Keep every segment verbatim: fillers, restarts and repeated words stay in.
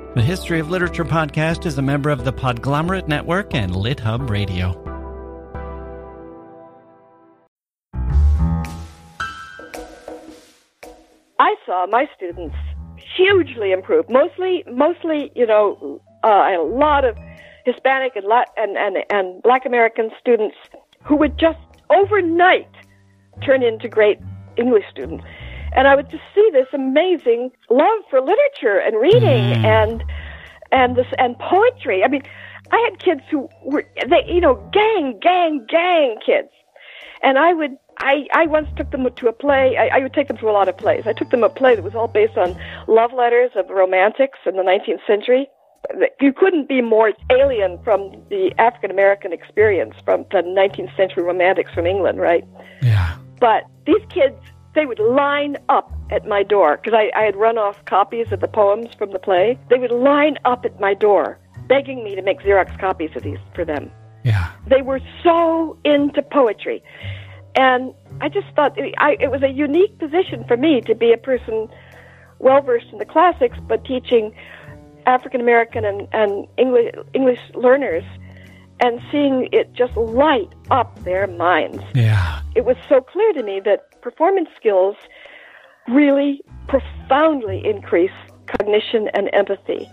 The History of Literature podcast is a member of the Podglomerate Network and LitHub Radio. I saw my students hugely improve. Mostly, mostly, you know, uh, a lot of Hispanic and, Lat- and and and Black American students who would just overnight turn into great English students. And I would just see this amazing love for literature and reading mm. and and this and poetry. I mean, I had kids who were they, you know, gang, gang, gang kids, and I would. I, I once took them to a play. I, I would take them to a lot of plays. I took them to a play that was all based on love letters of romantics in the nineteenth century. You couldn't be more alien from the African-American experience from the nineteenth century romantics from England, right? Yeah. But these kids, they would line up at my door, because I, I had run off copies of the poems from the play. They would line up at my door, begging me to make Xerox copies of these for them. Yeah. They were so into poetry. And I just thought it, I, it was a unique position for me to be a person well-versed in the classics, but teaching African-American and, and English, English learners and seeing it just light up their minds. Yeah. It was so clear to me that performance skills really profoundly increase cognition and empathy.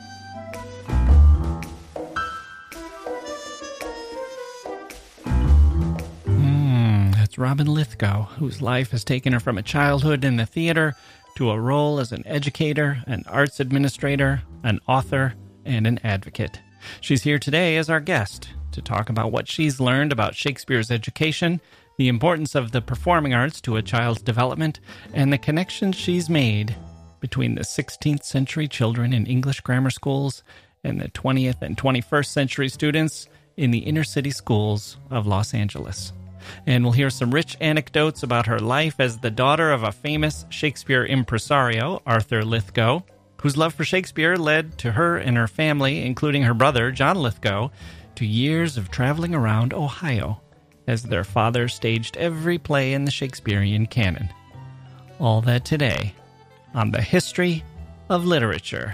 Robin Lithgow, whose life has taken her from a childhood in the theater to a role as an educator, an arts administrator, an author, and an advocate. She's here today as our guest to talk about what she's learned about Shakespeare's education, the importance of the performing arts to a child's development, and the connections she's made between the sixteenth century children in English grammar schools and the twentieth and twenty-first century students in the inner city schools of Los Angeles. And we'll hear some rich anecdotes about her life as the daughter of a famous Shakespeare impresario, Arthur Lithgow, whose love for Shakespeare led to her and her family, including her brother, John Lithgow, to years of traveling around Ohio as their father staged every play in the Shakespearean canon. All that today on The History of Literature.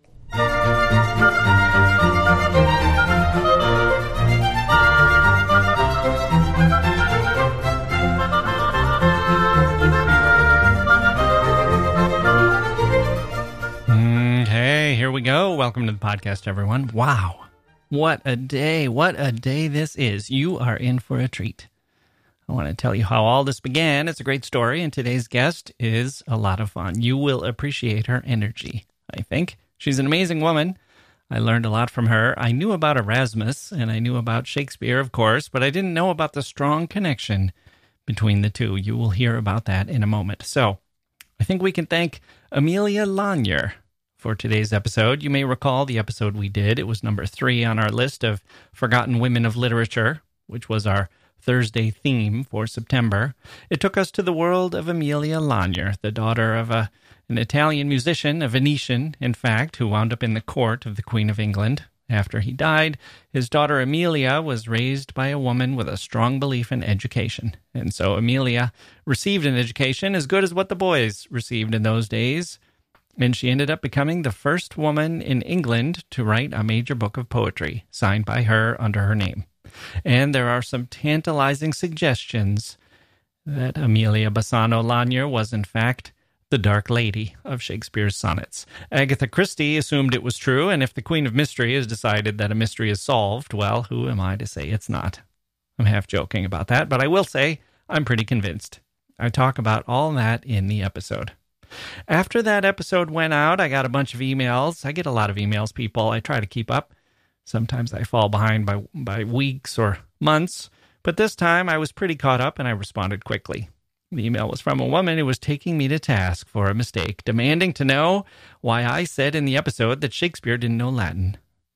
Here we go. Welcome to the podcast, everyone. Wow. What a day. What a day this is. You are in for a treat. I want to tell you how all this began. It's a great story, and today's guest is a lot of fun. You will appreciate her energy, I think. She's an amazing woman. I learned a lot from her. I knew about Erasmus, and I knew about Shakespeare, of course, but I didn't know about the strong connection between the two. You will hear about that in a moment. So, I think we can thank Amelia Lanier for today's episode. You may recall the episode we did. It was number three on our list of Forgotten Women of Literature, which was our Thursday theme for September. It took us to the world of Amelia Lanier, the daughter of a, an Italian musician, a Venetian, in fact, who wound up in the court of the Queen of England. After he died, his daughter Amelia was raised by a woman with a strong belief in education. And so Amelia received an education as good as what the boys received in those days, and she ended up becoming the first woman in England to write a major book of poetry, signed by her under her name. And there are some tantalizing suggestions that Amelia Bassano Lanier was, in fact, the Dark Lady of Shakespeare's sonnets. Agatha Christie assumed it was true, and if the Queen of Mystery has decided that a mystery is solved, well, who am I to say it's not? I'm half joking about that, but I will say I'm pretty convinced. I talk about all that in the episode. After that episode went out, I got a bunch of emails. I get a lot of emails, people. I try to keep up. Sometimes I fall behind by by weeks or months, but this time I was pretty caught up and I responded quickly. The email was from a woman who was taking me to task for a mistake, demanding to know why I said in the episode that Shakespeare didn't know Latin.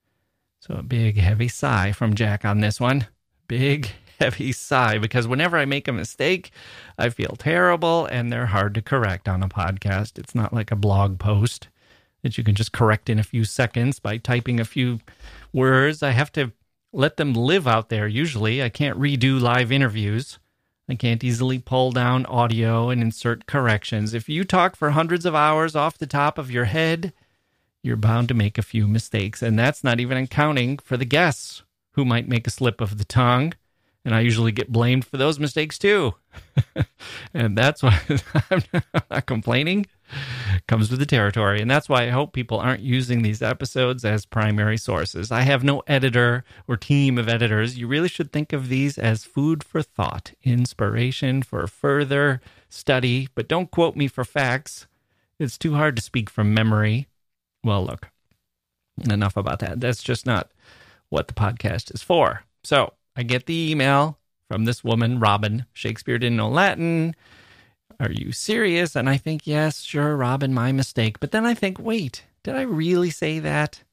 So a big, heavy sigh from Jack on this one. Big, heavy sigh, because whenever I make a mistake, I feel terrible, and they're hard to correct on a podcast. It's not like a blog post that you can just correct in a few seconds by typing a few words. I have to let them live out there, usually. I can't redo live interviews. I can't easily pull down audio and insert corrections. If you talk for hundreds of hours off the top of your head, you're bound to make a few mistakes. And that's not even accounting for the guests who might make a slip of the tongue. And I usually get blamed for those mistakes too. And that's why I'm not complaining. Comes with the territory. And that's why I hope people aren't using these episodes as primary sources. I have no editor or team of editors. You really should think of these as food for thought, inspiration for further study. But don't quote me for facts. It's too hard to speak from memory. Well, look, enough about that. That's just not what the podcast is for. So I get the email from this woman, Robin. Shakespeare didn't know Latin. Are you serious? And I think, yes, sure, Robin, my mistake. But then I think, wait, did I really say that?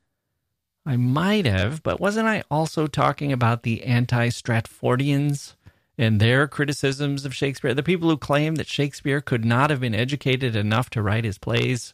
I might have, but wasn't I also talking about the anti-Stratfordians and their criticisms of Shakespeare? The people who claim that Shakespeare could not have been educated enough to write his plays?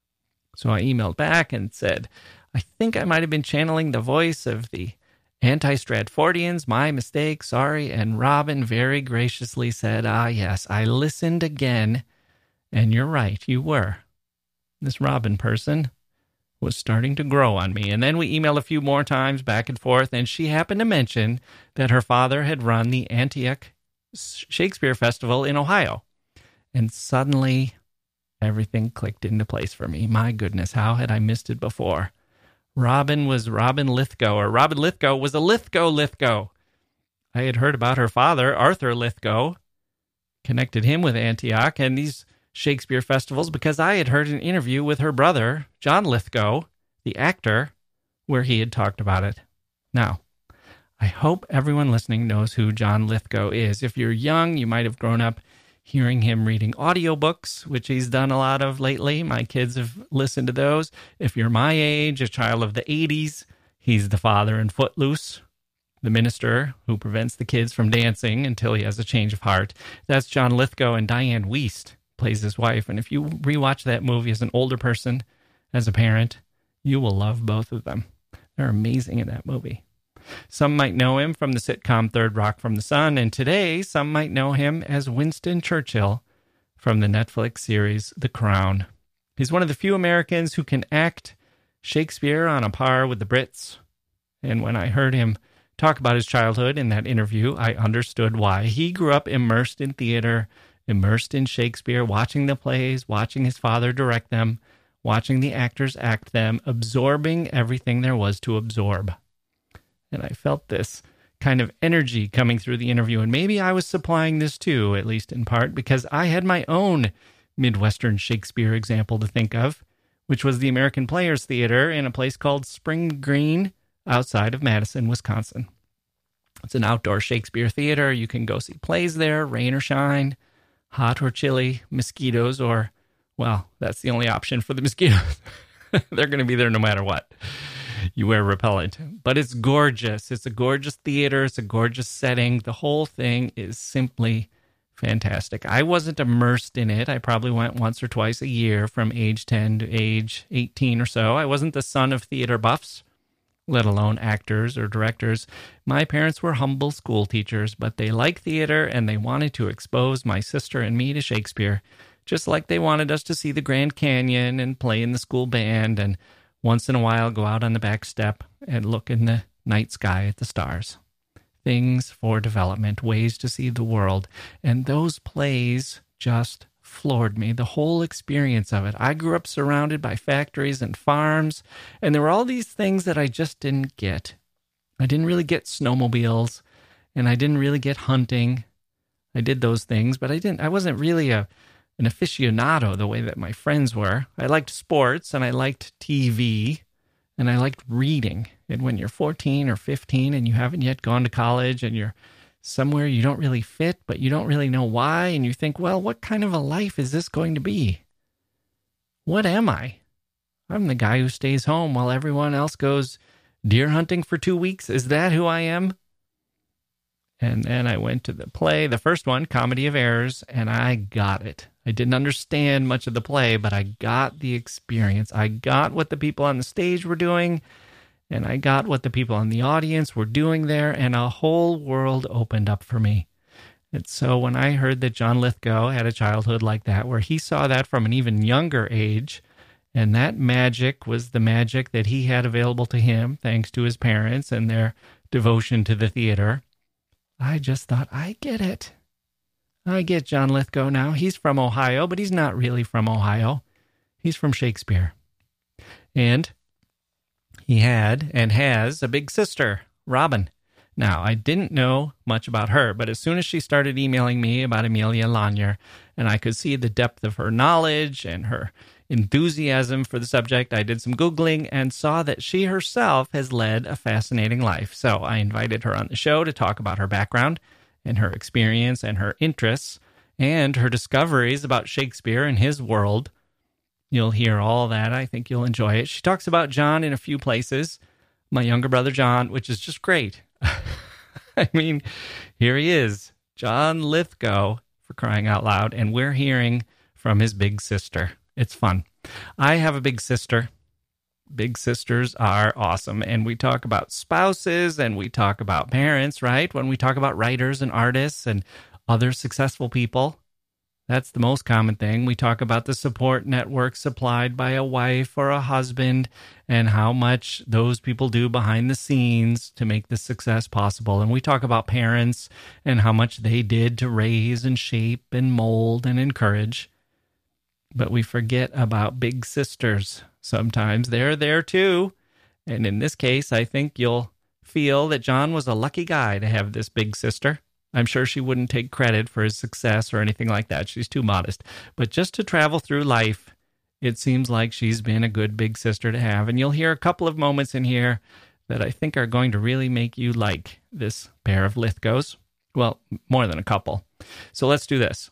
So I emailed back and said, I think I might have been channeling the voice of the anti-Stratfordians, my mistake, sorry. And Robin very graciously said, ah, yes, I listened again, and you're right, you were. This Robin person was starting to grow on me. And then we emailed a few more times back and forth, and she happened to mention that her father had run the Antioch Shakespeare Festival in Ohio. And suddenly, everything clicked into place for me. My goodness, how had I missed it before? Robin was Robin Lithgow, or Robin Lithgow was a Lithgow Lithgow. I had heard about her father, Arthur Lithgow, connected him with Antioch and these Shakespeare festivals because I had heard an interview with her brother, John Lithgow, the actor, where he had talked about it. Now, I hope everyone listening knows who John Lithgow is. If you're young, you might have grown up hearing him reading audiobooks, which he's done a lot of lately. My kids have listened to those. If you're my age, a child of the eighties, he's the father in Footloose, the minister who prevents the kids from dancing until he has a change of heart. That's John Lithgow, and Diane Wiest plays his wife. And if you rewatch that movie as an older person, as a parent, you will love both of them. They're amazing in that movie. Some might know him from the sitcom Third Rock from the Sun, and today some might know him as Winston Churchill from the Netflix series The Crown. He's one of the few Americans who can act Shakespeare on a par with the Brits. And when I heard him talk about his childhood in that interview, I understood why. He grew up immersed in theater, immersed in Shakespeare, watching the plays, watching his father direct them, watching the actors act them, absorbing everything there was to absorb. And I felt this kind of energy coming through the interview. And maybe I was supplying this too, at least in part, because I had my own Midwestern Shakespeare example to think of, which was the American Players Theater in a place called Spring Green outside of Madison, Wisconsin. It's an outdoor Shakespeare theater. You can go see plays there, rain or shine, hot or chilly, mosquitoes, or, well, that's the only option for the mosquitoes. They're going to be there no matter what. You wear repellent. But it's gorgeous. It's a gorgeous theater. It's a gorgeous setting. The whole thing is simply fantastic. I wasn't immersed in it. I probably went once or twice a year from age ten to age eighteen or so. I wasn't the son of theater buffs, let alone actors or directors. My parents were humble school teachers, but they liked theater and they wanted to expose my sister and me to Shakespeare, just like they wanted us to see the Grand Canyon and play in the school band and once in a while go out on the back step and look in the night sky at the stars. Things for development, ways to see the world. And those plays just floored me, the whole experience of it. I grew up surrounded by factories and farms, and there were all these things that I just didn't get. I didn't really get snowmobiles, and I didn't really get hunting. I did those things, but I didn't. I wasn't really a an aficionado the way that my friends were. I liked sports, and I liked T V, and I liked reading. And when you're fourteen or fifteen and you haven't yet gone to college and you're somewhere you don't really fit, but you don't really know why, and you think, well, what kind of a life is this going to be? What am I? I'm the guy who stays home while everyone else goes deer hunting for two weeks. Is that who I am? And then I went to the play, the first one, Comedy of Errors, and I got it. I didn't understand much of the play, but I got the experience. I got what the people on the stage were doing, and I got what the people in the audience were doing there, and a whole world opened up for me. And so when I heard that John Lithgow had a childhood like that, where he saw that from an even younger age, And that magic was the magic that he had available to him, thanks to his parents and their devotion to the theater. I just thought, I get it. I get John Lithgow now. He's from Ohio, but he's not really from Ohio. He's from Shakespeare. And he had and has a big sister, Robin. Now, I didn't know much about her, but as soon as she started emailing me about Amelia Lanier, and I could see the depth of her knowledge and her enthusiasm for the subject, I did some Googling and saw that she herself has led a fascinating life. So I invited her on the show to talk about her background and her experience and her interests and her discoveries about Shakespeare and his world. You'll hear all that. I think you'll enjoy it. She talks about John in a few places, my younger brother John, which is just great. I mean, here he is, John Lithgow, for crying out loud, and we're hearing from his big sister. It's fun. I have a big sister. Big sisters are awesome. And we talk about spouses and we talk about parents, right? When we talk about writers and artists and other successful people, that's the most common thing. We talk about the support network supplied by a wife or a husband and how much those people do behind the scenes to make the success possible. And we talk about parents and how much they did to raise and shape and mold and encourage. But we forget about big sisters sometimes. They're there too. And in this case, I think you'll feel that John was a lucky guy to have this big sister. I'm sure she wouldn't take credit for his success or anything like that. She's too modest. But just to travel through life, it seems like she's been a good big sister to have. And you'll hear a couple of moments in here that I think are going to really make you like this pair of Lithgows. Well, more than a couple. So let's do this.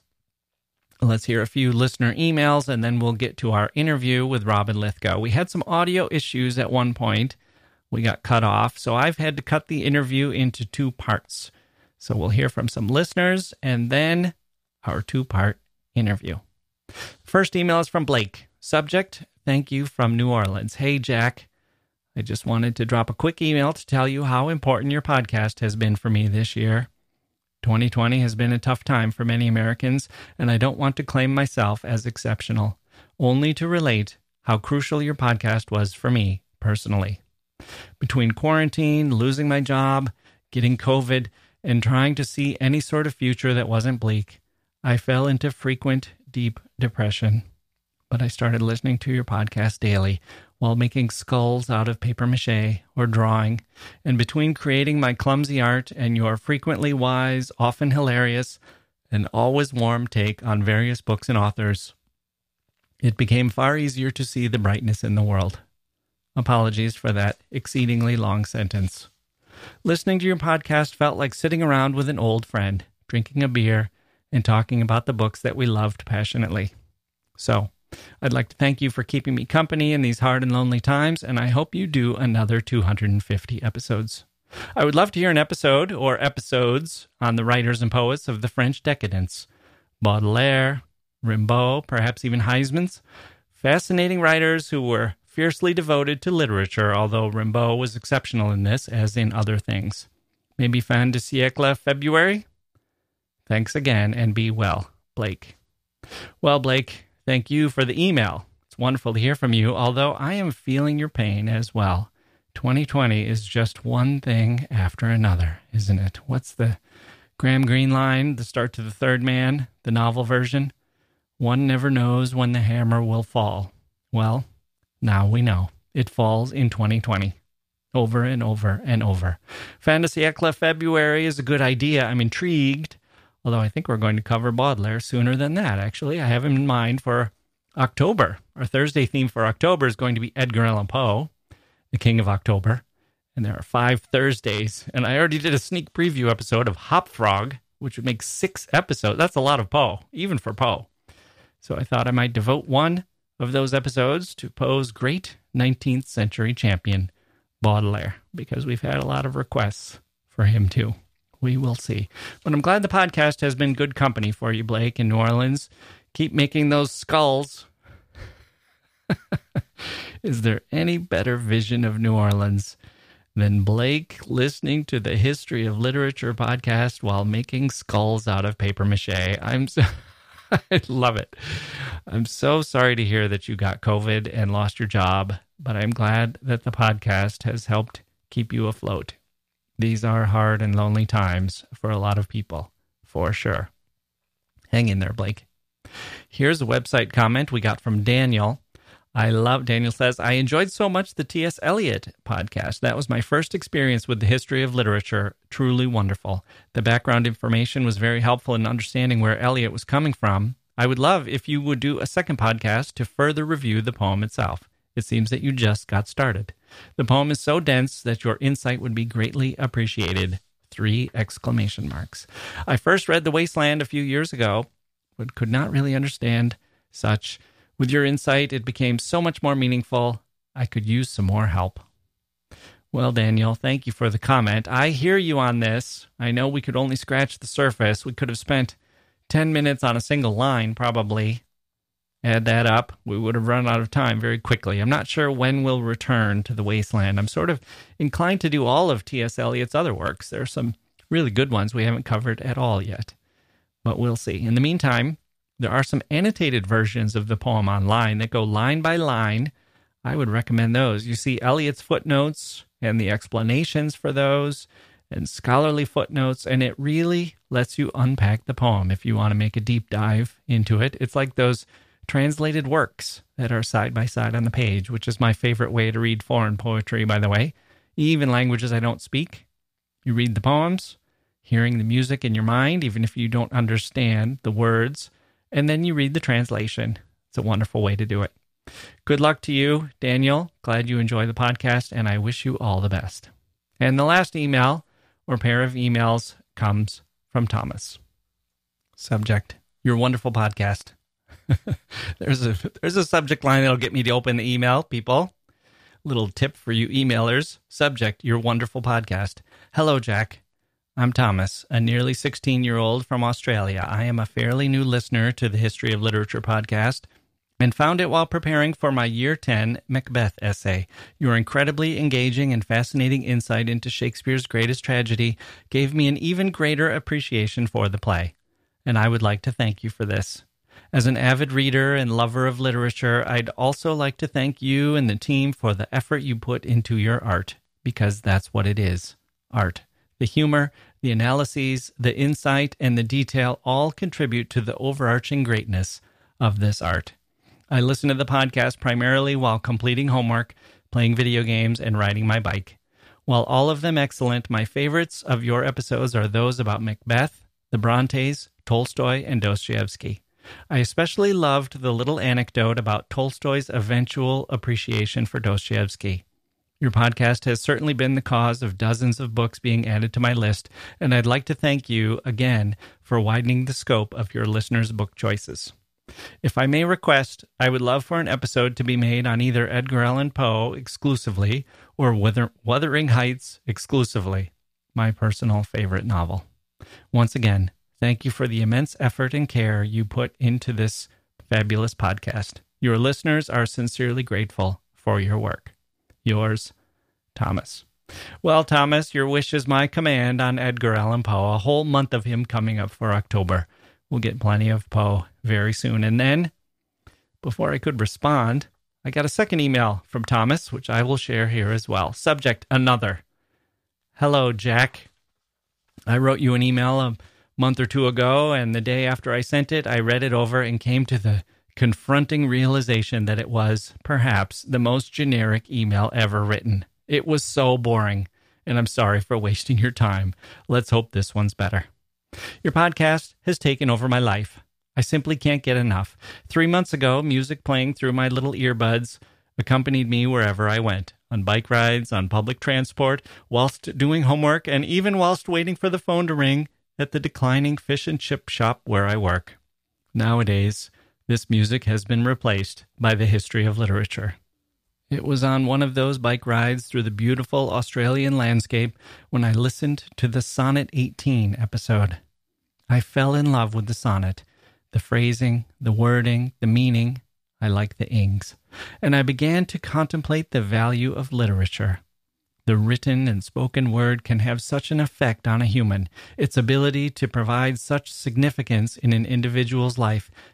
Let's hear a few listener emails, and then we'll get to our interview with Robin Lithgow. We had some audio issues at one point. We got cut off, so I've had to cut the interview into two parts. So we'll hear from some listeners, and then our two-part interview. First email is from Blake. Subject, thank you from New Orleans. Hey, Jack. I just wanted to drop a quick email to tell you how important your podcast has been for me this year. twenty twenty has been a tough time for many Americans, and I don't want to claim myself as exceptional, only to relate how crucial your podcast was for me personally. Between quarantine, losing my job, getting COVID, and trying to see any sort of future that wasn't bleak, I fell into frequent, deep depression. But I started listening to your podcast daily while making skulls out of papier-mâché or drawing, and between creating my clumsy art and your frequently wise, often hilarious, and always warm take on various books and authors, it became far easier to see the brightness in the world. Apologies for that exceedingly long sentence. Listening to your podcast felt like sitting around with an old friend, drinking a beer, and talking about the books that we loved passionately. So, I'd like to thank you for keeping me company in these hard and lonely times, and I hope you do another two hundred fifty episodes. I would love to hear an episode or episodes on the writers and poets of the French decadence. Baudelaire, Rimbaud, perhaps even Huysmans. Fascinating writers who were fiercely devoted to literature, although Rimbaud was exceptional in this, as in other things. Maybe fin de siècle February? Thanks again, and be well, Blake. Well, Blake, thank you for the email. It's wonderful to hear from you, although I am feeling your pain as well. twenty twenty is just one thing after another, isn't it? What's the Graham Greene line, the start to the third man, the novel version? One never knows when the hammer will fall. Well, now we know. It falls in twenty twenty. Over and over and over. Fin de siècle February is a good idea. I'm intrigued. Although I think we're going to cover Baudelaire sooner than that, actually. I have him in mind for October. Our Thursday theme for October is going to be Edgar Allan Poe, the King of October. And there are five Thursdays. And I already did a sneak preview episode of Hop Frog, which would make six episodes. That's a lot of Poe, even for Poe. So I thought I might devote one of those episodes to Poe's great nineteenth century champion, Baudelaire, because we've had a lot of requests for him too. We will see. But I'm glad the podcast has been good company for you, Blake, in New Orleans. Keep making those skulls. Is there any better vision of New Orleans than Blake listening to the History of Literature podcast while making skulls out of papier-mâché? I'm so... I love it. I'm so sorry to hear that you got COVID and lost your job, but I'm glad that the podcast has helped keep you afloat. These are hard and lonely times for a lot of people, for sure. Hang in there, Blake. Here's a website comment we got from Daniel. I love, Daniel says, I enjoyed so much the T S. Eliot podcast. That was my first experience with the history of literature. Truly wonderful. The background information was very helpful in understanding where Eliot was coming from. I would love if you would do a second podcast to further review the poem itself. It seems that you just got started. The poem is so dense that your insight would be greatly appreciated. Three exclamation marks. I first read The Wasteland a few years ago, but could not really understand such. With your insight, it became so much more meaningful. I could use some more help. Well, Daniel, thank you for the comment. I hear you on this. I know we could only scratch the surface. We could have spent ten minutes on a single line, probably. Add that up. We would have run out of time very quickly. I'm not sure when we'll return to The Wasteland. I'm sort of inclined to do all of T S. Eliot's other works. There are some really good ones we haven't covered at all yet. But we'll see. In the meantime, there are some annotated versions of the poem online that go line by line. I would recommend those. You see Eliot's footnotes and the explanations for those and scholarly footnotes, and it really lets you unpack the poem if you want to make a deep dive into it. It's like those translated works that are side by side on the page, which is my favorite way to read foreign poetry, by the way. Even languages I don't speak. You read the poems, hearing the music in your mind, even if you don't understand the words, and then you read the translation. It's a wonderful way to do it. Good luck to you, Daniel. Glad you enjoy the podcast, and I wish you all the best. And the last email, or pair of emails, comes from Thomas. Subject, your wonderful podcast. there's a there's a subject line that'll get me to open the email, people. Little tip for you emailers. Subject, your wonderful podcast. Hello, Jack. I'm Thomas, a nearly sixteen-year-old from Australia. I am a fairly new listener to the History of Literature podcast and found it while preparing for my Year ten Macbeth essay. Your incredibly engaging and fascinating insight into Shakespeare's greatest tragedy gave me an even greater appreciation for the play, and I would like to thank you for this. As an avid reader and lover of literature, I'd also like to thank you and the team for the effort you put into your art, because that's what it is, art. The humor, the analyses, the insight, and the detail all contribute to the overarching greatness of this art. I listen to the podcast primarily while completing homework, playing video games, and riding my bike. While all of them excellent, my favorites of your episodes are those about Macbeth, the Brontes, Tolstoy, and Dostoevsky. I especially loved the little anecdote about Tolstoy's eventual appreciation for Dostoevsky. Your podcast has certainly been the cause of dozens of books being added to my list, and I'd like to thank you again for widening the scope of your listeners' book choices. If I may request, I would love for an episode to be made on either Edgar Allan Poe exclusively or Wither- Wuthering Heights exclusively, my personal favorite novel. Once again, thank you for the immense effort and care you put into this fabulous podcast. Your listeners are sincerely grateful for your work. Yours, Thomas. Well, Thomas, your wish is my command on Edgar Allan Poe. A whole month of him coming up for October. We'll get plenty of Poe very soon. And then, before I could respond, I got a second email from Thomas, which I will share here as well. Subject, another. Hello, Jack. I wrote you an email a month or two ago, and the day after I sent it, I read it over and came to the confronting realization that it was, perhaps, the most generic email ever written. It was so boring, and I'm sorry for wasting your time. Let's hope this one's better. Your podcast has taken over my life. I simply can't get enough. Three months ago, music playing through my little earbuds accompanied me wherever I went, on bike rides, on public transport, whilst doing homework, and even whilst waiting for the phone to ring at the declining fish and chip shop where I work. Nowadays, this music has been replaced by the history of literature. It was on one of those bike rides through the beautiful Australian landscape when I listened to the Sonnet eighteen episode. I fell in love with the sonnet, the phrasing, the wording, the meaning. I like the ings. And I began to contemplate the value of literature. The written and spoken word can have such an effect on a human. Its ability to provide such significance in an individual's life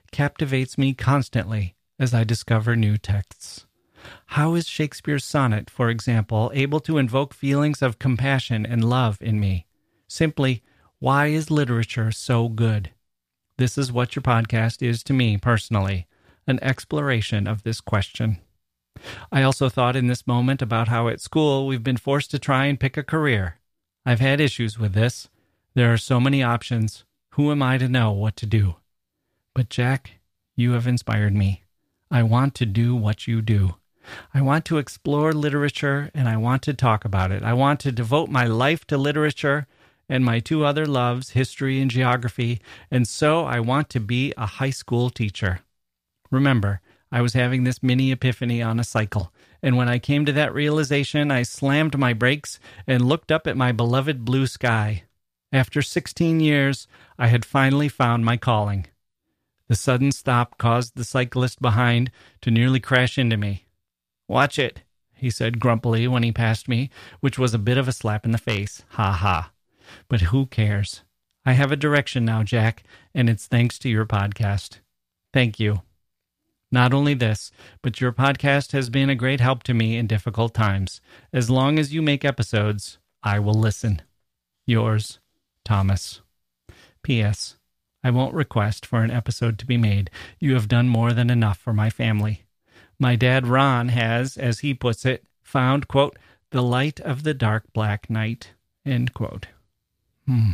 captivates me constantly as I discover new texts. How is Shakespeare's sonnet, for example, able to invoke feelings of compassion and love in me? Simply, why is literature so good? This is what your podcast is to me personally, an exploration of this question. I also thought in this moment about how at school we've been forced to try and pick a career. I've had issues with this. There are so many options. Who am I to know what to do? But Jack, you have inspired me. I want to do what you do. I want to explore literature, and I want to talk about it. I want to devote my life to literature and my two other loves, history and geography, and so I want to be a high school teacher. Remember, I was having this mini epiphany on a cycle, and when I came to that realization, I slammed my brakes and looked up at my beloved blue sky. After sixteen years, I had finally found my calling. The sudden stop caused the cyclist behind to nearly crash into me. "Watch it," he said grumpily when he passed me, which was a bit of a slap in the face. Ha ha. But who cares? I have a direction now, Jack, and it's thanks to your podcast. Thank you. Not only this, but your podcast has been a great help to me in difficult times. As long as you make episodes, I will listen. Yours, Thomas. P S. I won't request for an episode to be made. You have done more than enough for my family. My dad, Ron, has, as he puts it, found, quote, the light of the dark black night, end quote. Hmm.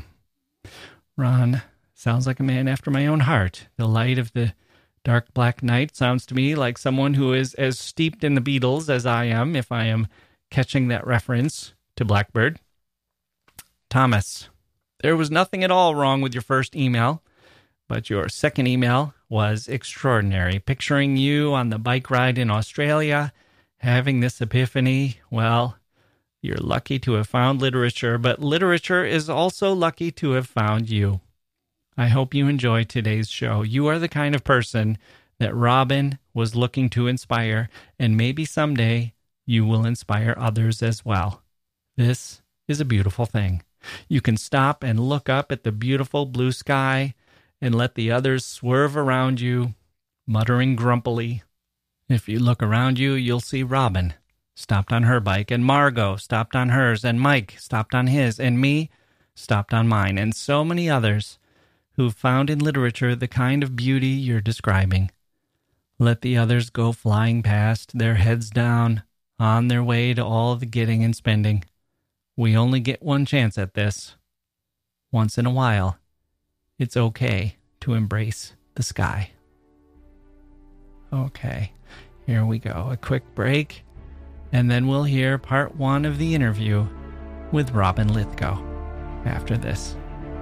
Ron sounds like a man after my own heart. The light of the dark black night sounds to me like someone who is as steeped in the Beatles as I am, if I am catching that reference to Blackbird. Thomas, there was nothing at all wrong with your first email, but your second email was extraordinary. Picturing you on the bike ride in Australia, having this epiphany, well, you're lucky to have found literature, but literature is also lucky to have found you. I hope you enjoy today's show. You are the kind of person that Robin was looking to inspire, and maybe someday you will inspire others as well. This is a beautiful thing. You can stop and look up at the beautiful blue sky and let the others swerve around you, muttering grumpily. If you look around you, you'll see Robin stopped on her bike, and Margot stopped on hers, and Mike stopped on his, and me stopped on mine, and so many others who've found in literature the kind of beauty you're describing. Let the others go flying past, their heads down, on their way to all the getting and spending. We only get one chance at this. Once in a while, it's okay to embrace the sky. Okay, here we go. A quick break, and then we'll hear part one of the interview with Robin Lithgow after this.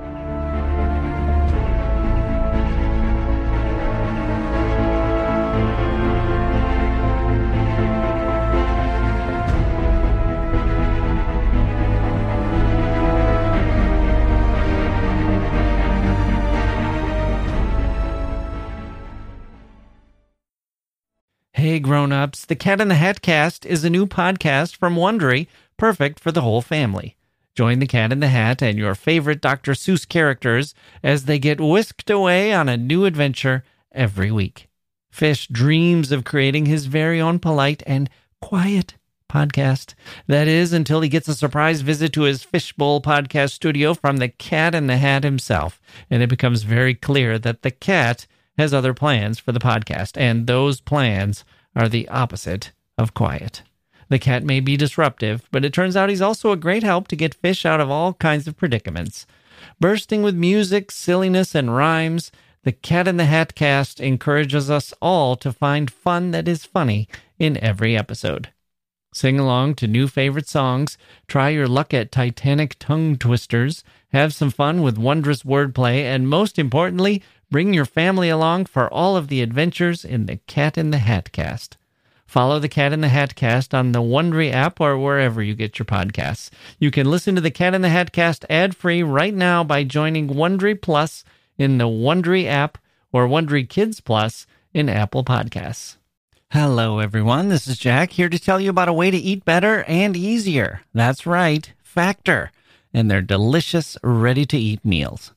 Hey grown-ups, the Cat in the Hat Cast is a new podcast from Wondery, perfect for the whole family. Join the Cat in the Hat and your favorite Doctor Seuss characters as they get whisked away on a new adventure every week. Fish dreams of creating his very own polite and quiet podcast. That is, until he gets a surprise visit to his Fishbowl podcast studio from the Cat in the Hat himself, and it becomes very clear that the cat has other plans for the podcast, and those plans are the opposite of quiet. The cat may be disruptive, but it turns out he's also a great help to get Fish out of all kinds of predicaments. Bursting with music, silliness, and rhymes, the Cat in the Hat Cast encourages us all to find fun that is funny in every episode. Sing along to new favorite songs, try your luck at Titanic tongue twisters, have some fun with wondrous wordplay, and most importantly, bring your family along for all of the adventures in the Cat in the Hat Cast. Follow the Cat in the Hat Cast on the Wondery app or wherever you get your podcasts. You can listen to the Cat in the Hat Cast ad-free right now by joining Wondery Plus in the Wondery app or Wondery Kids Plus in Apple Podcasts. Hello, everyone. This is Jack here to tell you about a way to eat better and easier. That's right, Factor, and their delicious, ready-to-eat meals.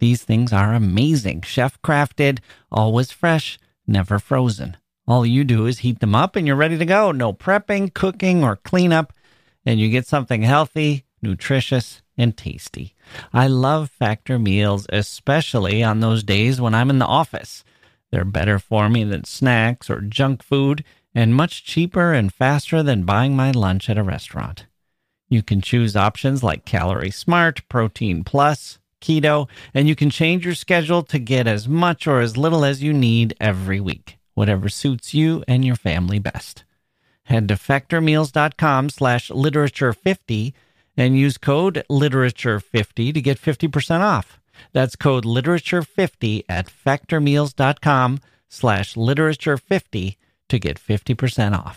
These things are amazing, chef-crafted, always fresh, never frozen. All you do is heat them up and you're ready to go. No prepping, cooking, or cleanup, and you get something healthy, nutritious, and tasty. I love Factor meals, especially on those days when I'm in the office. They're better for me than snacks or junk food, and much cheaper and faster than buying my lunch at a restaurant. You can choose options like Calorie Smart, Protein Plus, Keto, and you can change your schedule to get as much or as little as you need every week, whatever suits you and your family best. Head to factormeals.com slash literature fifty and use code literature fifty to get fifty percent off. That's code literature fifty at factormeals.com slash literature fifty to get fifty percent off.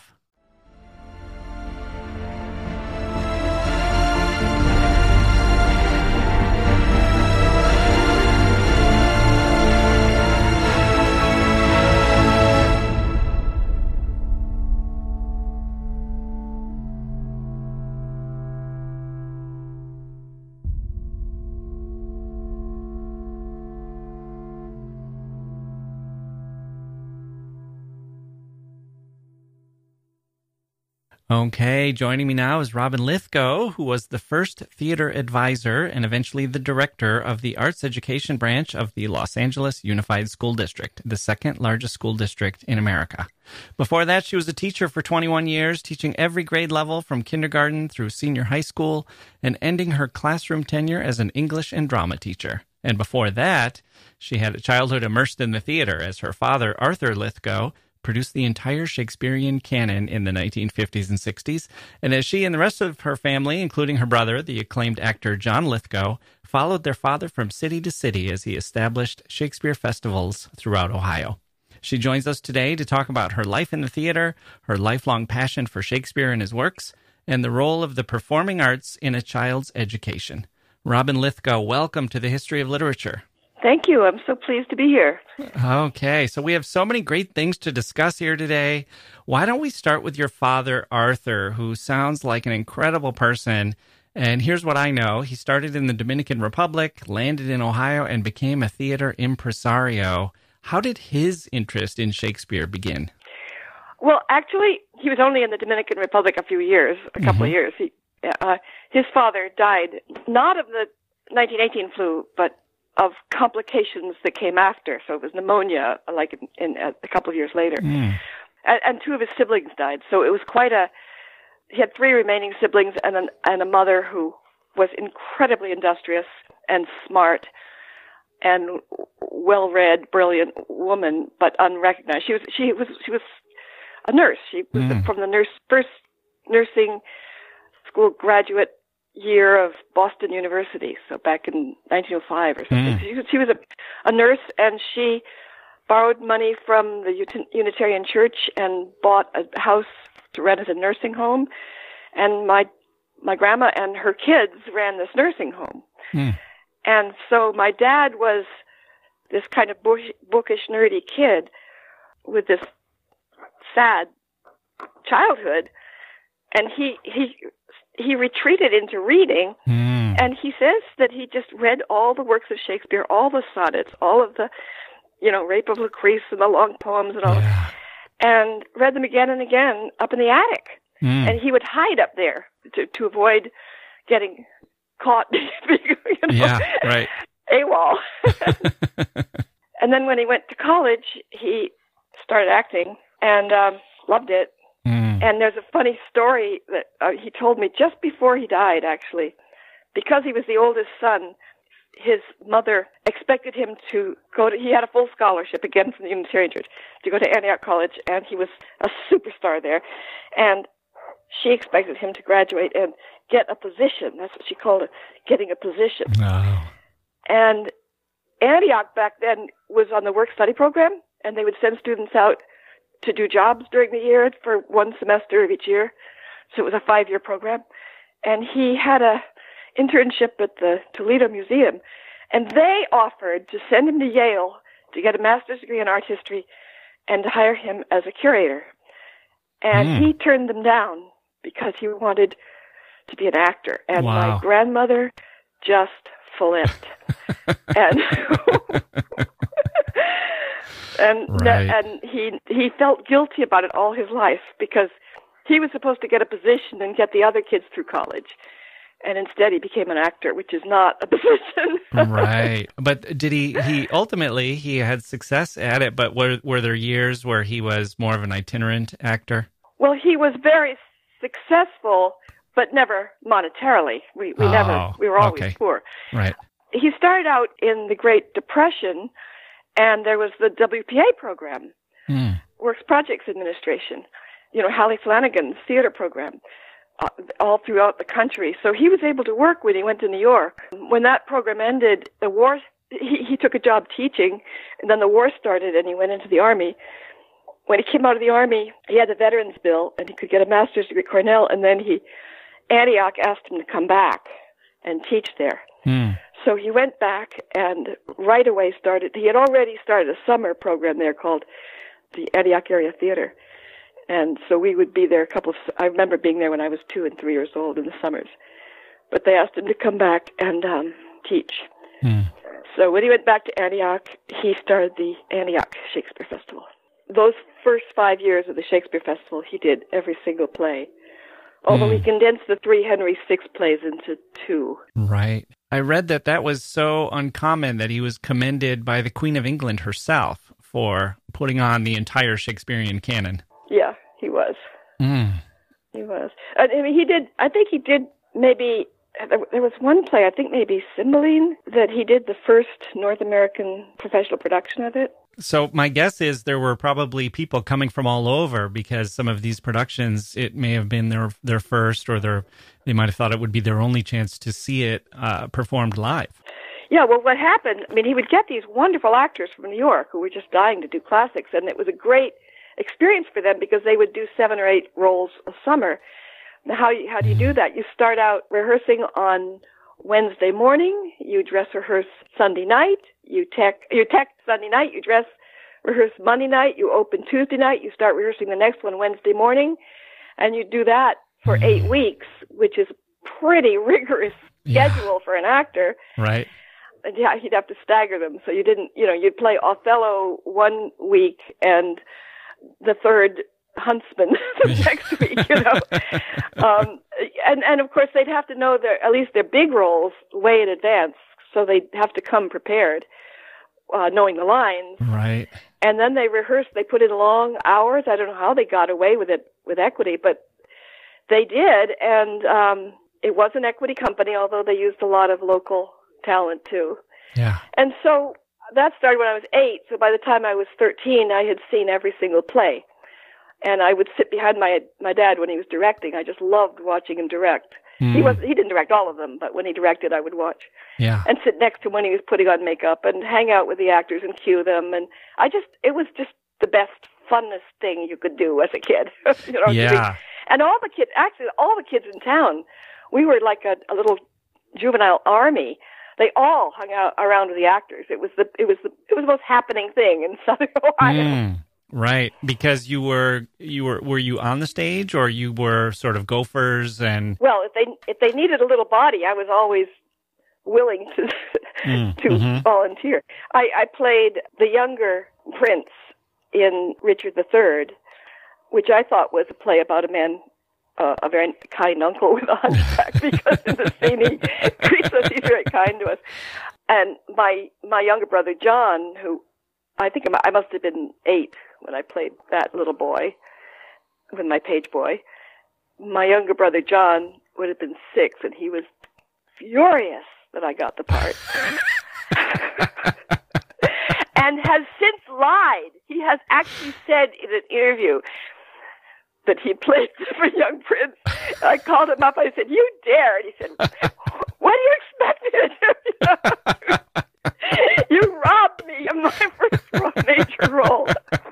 Okay, joining me now is Robin Lithgow, who was the first theater advisor and eventually the director of the arts education branch of the Los Angeles Unified School District, the second largest school district in America. Before that, she was a teacher for twenty-one years, teaching every grade level from kindergarten through senior high school, and ending her classroom tenure as an English and drama teacher. And before that, she had a childhood immersed in the theater as her father, Arthur Lithgow, produced the entire Shakespearean canon in the nineteen fifties and sixties, and as she and the rest of her family, including her brother, the acclaimed actor John Lithgow, followed their father from city to city as he established Shakespeare festivals throughout Ohio. She joins us today to talk about her life in the theater, her lifelong passion for Shakespeare and his works, and the role of the performing arts in a child's education. Robin Lithgow, welcome to the History of Literature. Thank you. I'm so pleased to be here. Okay, so we have so many great things to discuss here today. Why don't we start with your father, Arthur, who sounds like an incredible person. And here's what I know. He started in the Dominican Republic, landed in Ohio, and became a theater impresario. How did his interest in Shakespeare begin? Well, actually, he was only in the Dominican Republic a few years, a couple mm-hmm. of years. He, uh, his father died not of the nineteen eighteen flu, but of complications that came after. So it was pneumonia, like in, in uh, a couple of years later. Mm. And, and two of his siblings died. So it was quite a, he had three remaining siblings and, an, and a mother who was incredibly industrious and smart and well-read, brilliant woman, but unrecognized. She was, she was, she was a nurse. She was mm. from the nurse, first nursing school graduate year of Boston University, so back in nineteen oh five or something. Mm. She, was, she was a, a nurse, and she borrowed money from the Unitarian Church and bought a house to rent as a nursing home. And my my grandma and her kids ran this nursing home. Mm. And so my dad was this kind of bush, bookish, nerdy kid with this sad childhood, and he he. He retreated into reading, mm. and he says that he just read all the works of Shakespeare, all the sonnets, all of the, you know, Rape of Lucrece and the long poems and all, yeah. and read them again and again up in the attic. Mm. And he would hide up there to, to avoid getting caught, you know, yeah, right. AWOL. And then when he went to college, he started acting and um, loved it. Mm. And there's a funny story that uh, he told me just before he died, actually. Because he was the oldest son, his mother expected him to go to, he had a full scholarship, again from the Unitarian Church, to go to Antioch College, and he was a superstar there. And she expected him to graduate and get a position. That's what she called it, getting a position. Oh. And Antioch back then was on the work-study program, and they would send students out to do jobs during the year for one semester of each year. So it was a five-year program. And he had a internship at the Toledo Museum, and they offered to send him to Yale to get a master's degree in art history and to hire him as a curator. And mm. he turned them down because he wanted to be an actor. And wow. my grandmother just Follett. and and right. and he he felt guilty about it all his life because he was supposed to get a position and get the other kids through college. And instead he became an actor, which is not a position. Right. But did he, he ultimately, he had success at it, but were, were there years where he was more of an itinerant actor? Well, he was very successful, but never monetarily. We, we oh, never, we were always okay. poor. Right. He started out in the Great Depression, and there was the W P A program, Hmm. Works Projects Administration, you know, Hallie Flanagan's theater program. Uh, all throughout the country. So he was able to work when he went to New York. When that program ended, the war, he, he took a job teaching, and then the war started and he went into the Army. When he came out of the Army, he had the Veterans Bill and he could get a master's degree at Cornell, and then he, Antioch asked him to come back and teach there. Hmm. So he went back and right away started, he had already started a summer program there called the Antioch Area Theater. And so we would be there a couple of, I remember being there when I was two and three years old in the summers. But they asked him to come back and um, teach. Hmm. So when he went back to Antioch, he started the Antioch Shakespeare Festival. Those first five years of the Shakespeare Festival, he did every single play. Although Hmm. he condensed the three Henry six plays into two. Right. I read that that was so uncommon that he was commended by the Queen of England herself for putting on the entire Shakespearean canon. Yeah, he was. Mm. He was. I mean, he did, I think he did maybe, there was one play, I think maybe Cymbeline, that he did the first North American professional production of it. So my guess is there were probably people coming from all over because some of these productions, it may have been their their first, or their they might have thought it would be their only chance to see it uh, performed live. Yeah, well, what happened, I mean, he would get these wonderful actors from New York who were just dying to do classics, and it was a great experience for them because they would do seven or eight roles a summer. Now, how, you, how do you do that? You start out rehearsing on Wednesday morning, you dress rehearse Sunday night, you tech, you tech Sunday night, you dress rehearse Monday night, you open Tuesday night, you start rehearsing the next one Wednesday morning, and you do that for eight weeks, which is pretty rigorous schedule yeah. for an actor. Right. And yeah, he'd have to stagger them. So you didn't, you know, you'd play Othello one week and the third Huntsman the next week, you know. um, and, and of course they'd have to know their, at least their big roles way in advance. So they'd have to come prepared, uh, knowing the lines. Right. And then they rehearsed, they put in long hours. I don't know how they got away with it with equity, but they did. And, um, it was an equity company, although they used a lot of local talent too. Yeah. And so that started when I was eight. So by the time I was thirteen, I had seen every single play. And I would sit behind my my dad when he was directing. I just loved watching him direct. Mm. He was he didn't direct all of them, but when he directed, I would watch. Yeah. And sit next to him when he was putting on makeup and hang out with the actors and cue them. And I just, it was just the best, funnest thing you could do as a kid. you know, yeah. And all the kids, actually, all the kids in town, we were like a, a little juvenile army. They all hung out around with the actors. It was the it was the it was the most happening thing in Southern Ohio. Mm, right, because you were you were were you on the stage, or you were sort of gophers and. Well, if they if they needed a little body, I was always willing to mm, to mm-hmm. volunteer. I, I played the younger prince in Richard the Third, which I thought was a play about a man. Uh, a very kind uncle with a hunchback, because in the scene he treats us, he's very kind to us. And my my younger brother John, who I think I must have been eight when I played that little boy with my page boy. My younger brother John would have been six, and he was furious that I got the part. And has since lied. He has actually said in an interview that he played for Young Prince. I called him up. I said, "You dare?" And he said, "What do you expect me to do? You robbed me of my first major role."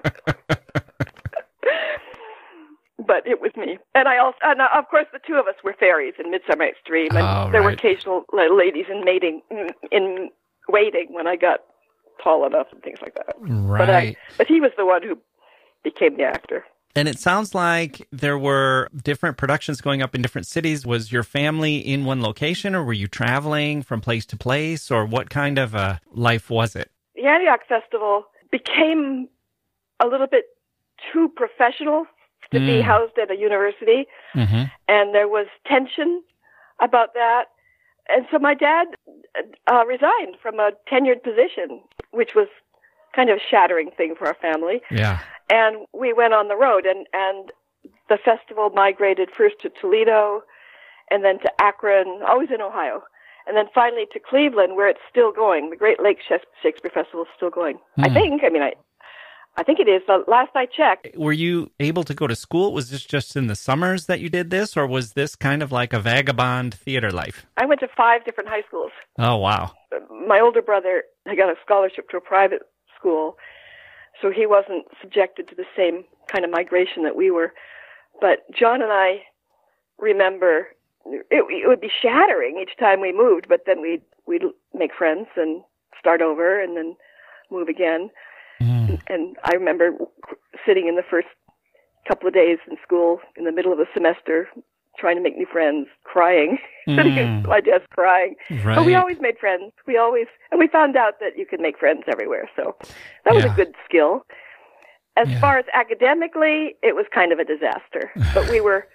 But it was me. And I also, and of course, the two of us were fairies in Midsummer Night's Dream. And oh, there right. were occasional ladies in mating, in waiting when I got tall enough and things like that. Right. But, I, but he was the one who became the actor. And it sounds like there were different productions going up in different cities. Was your family in one location, or were you traveling from place to place, or what kind of a life was it? The Antioch Festival became a little bit too professional to mm. be housed at a university, mm-hmm. and there was tension about that. And so my dad uh, resigned from a tenured position, which was kind of a shattering thing for our family. Yeah. And we went on the road, and, and the festival migrated first to Toledo, and then to Akron, always in Ohio, and then finally to Cleveland, where it's still going. The Great Lakes Shakespeare Festival is still going. Hmm. I think, I mean, I I think it is. The last I checked. Were you able to go to school? Was this just in the summers that you did this, or was this kind of like a vagabond theater life? I went to five different high schools. Oh, wow. My older brother had got a scholarship to a private school, so he wasn't subjected to the same kind of migration that we were. But John and I remember it, it would be shattering each time we moved, but then we'd, we'd make friends and start over and then move again. Mm. And I remember sitting in the first couple of days in school in the middle of the semester trying to make new friends, crying, mm. sitting at my desk crying. Right. But we always made friends. We always, and we found out that you could make friends everywhere. So that was yeah. a good skill. As yeah. far as academically, it was kind of a disaster. But we were,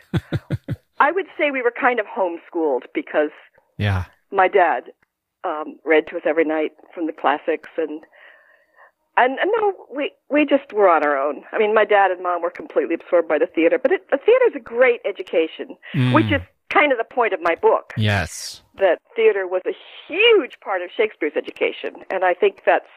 I would say we were kind of homeschooled because yeah. my dad um, read to us every night from the classics, and And, and no, we, we just were on our own. I mean, my dad and mom were completely absorbed by the theater, but it, the theater is a great education, mm. which is kind of the point of my book. Yes. That theater was a huge part of Shakespeare's education, and I think that's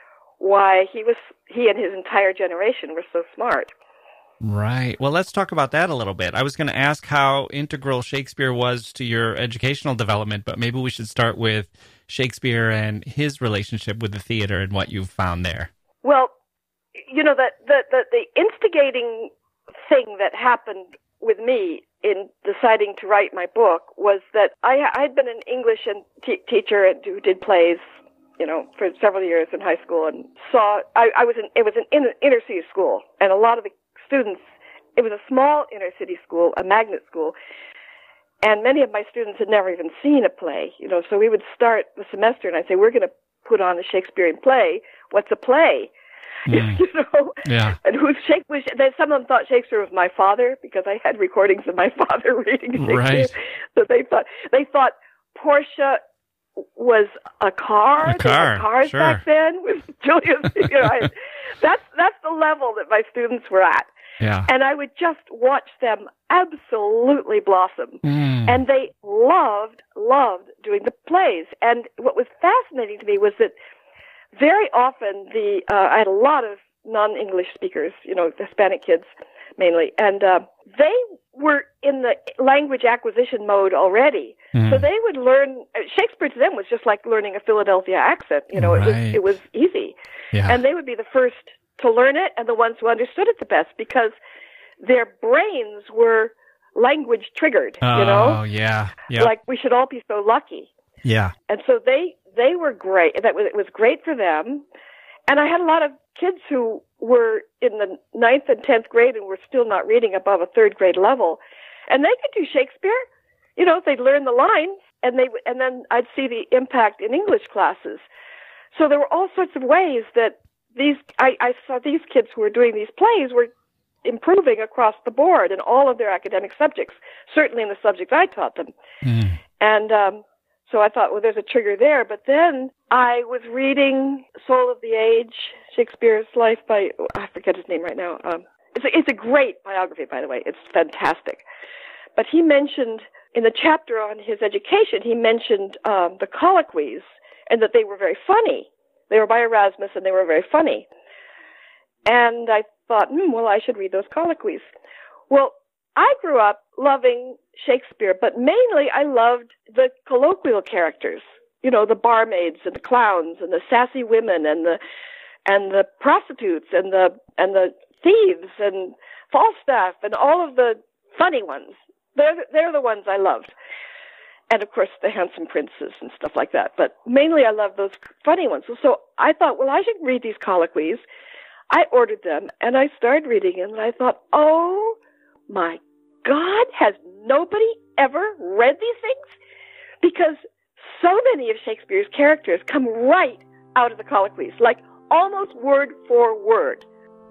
why he was, he and his entire generation were so smart. Right. Well, let's talk about that a little bit. I was going to ask how integral Shakespeare was to your educational development, but maybe we should start with Shakespeare and his relationship with the theater and what you've found there. Well, you know, the, the, the, the instigating thing that happened with me in deciding to write my book was that I had been an English and t- teacher who did plays, you know, for several years in high school, and saw, I, I was in, it was an inner, inner city school, and a lot of the students, it was a small inner city school, a magnet school, and many of my students had never even seen a play, you know, so we would start the semester and I'd say, we're going to put on a Shakespearean play. What's a play? Mm. You know? Yeah. And who's Shakespeare? Then some of them thought Shakespeare was my father because I had recordings of my father reading Shakespeare. Right. So they thought, they thought Portia was a car. A car, cars sure. back then with Julius. You know, I, that's, that's the level that my students were at. Yeah. And I would just watch them absolutely blossom. Mm. And they loved, loved doing the plays. And what was fascinating to me was that very often the, uh, I had a lot of non-English speakers, you know, Hispanic kids mainly, and uh, they were in the language acquisition mode already. Mm. So they would learn, Shakespeare to them was just like learning a Philadelphia accent, you know, right. it was, it was easy. Yeah. And they would be the first to learn it and the ones who understood it the best because their brains were language triggered, oh, you know? Oh, yeah. Yep. Like we should all be so lucky. Yeah. And so they, they were great. That was, it was great for them. And I had a lot of kids who were in the ninth and tenth grade and were still not reading above a third grade level. And they could do Shakespeare. You know, they'd learn the lines and they, and then I'd see the impact in English classes. So there were all sorts of ways that these, I, I saw these kids who were doing these plays were improving across the board in all of their academic subjects, certainly in the subjects I taught them. Mm. And um, so I thought, well, there's a trigger there. But then I was reading Soul of the Age, Shakespeare's life by, oh, I forget his name right now. Um, it's, a, it's a great biography, by the way. It's fantastic. But he mentioned, in the chapter on his education, he mentioned um, the colloquies and that they were very funny. They were by Erasmus, and they were very funny. And I thought, hmm, well, I should read those colloquies. Well, I grew up loving Shakespeare, but mainly I loved the colloquial characters. You know, the barmaids and the clowns and the sassy women and the and the prostitutes and the and the thieves and Falstaff and all of the funny ones. They're they're the ones I loved. And, of course, the handsome princes and stuff like that. But mainly I love those funny ones. So I thought, well, I should read these colloquies. I ordered them, and I started reading them, and I thought, oh, my God, has nobody ever read these things? Because so many of Shakespeare's characters come right out of the colloquies, like almost word for word.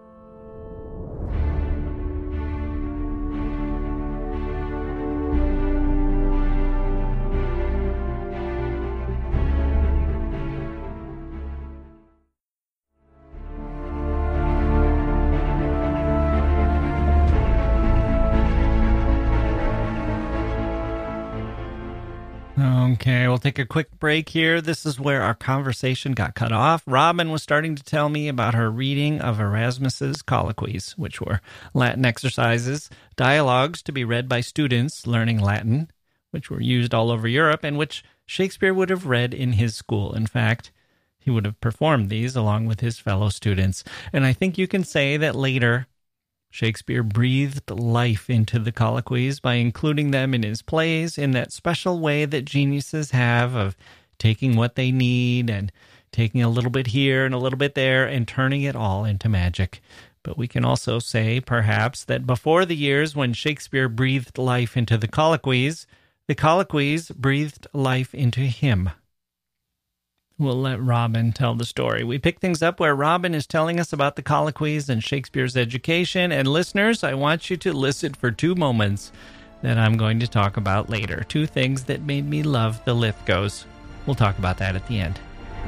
Okay, we'll take a quick break here. This is where our conversation got cut off. Robin was starting to tell me about her reading of Erasmus's colloquies, which were Latin exercises, dialogues to be read by students learning Latin, which were used all over Europe, and which Shakespeare would have read in his school. In fact, he would have performed these along with his fellow students. And I think you can say that later, Shakespeare breathed life into the colloquies by including them in his plays in that special way that geniuses have of taking what they need and taking a little bit here and a little bit there and turning it all into magic. But we can also say, perhaps, that before the years when Shakespeare breathed life into the colloquies, the colloquies breathed life into him. We'll let Robin tell the story. We pick things up where Robin is telling us about the colloquies and Shakespeare's education. And listeners, I want you to listen for two moments that I'm going to talk about later. Two things that made me love the Lithgows. We'll talk about that at the end.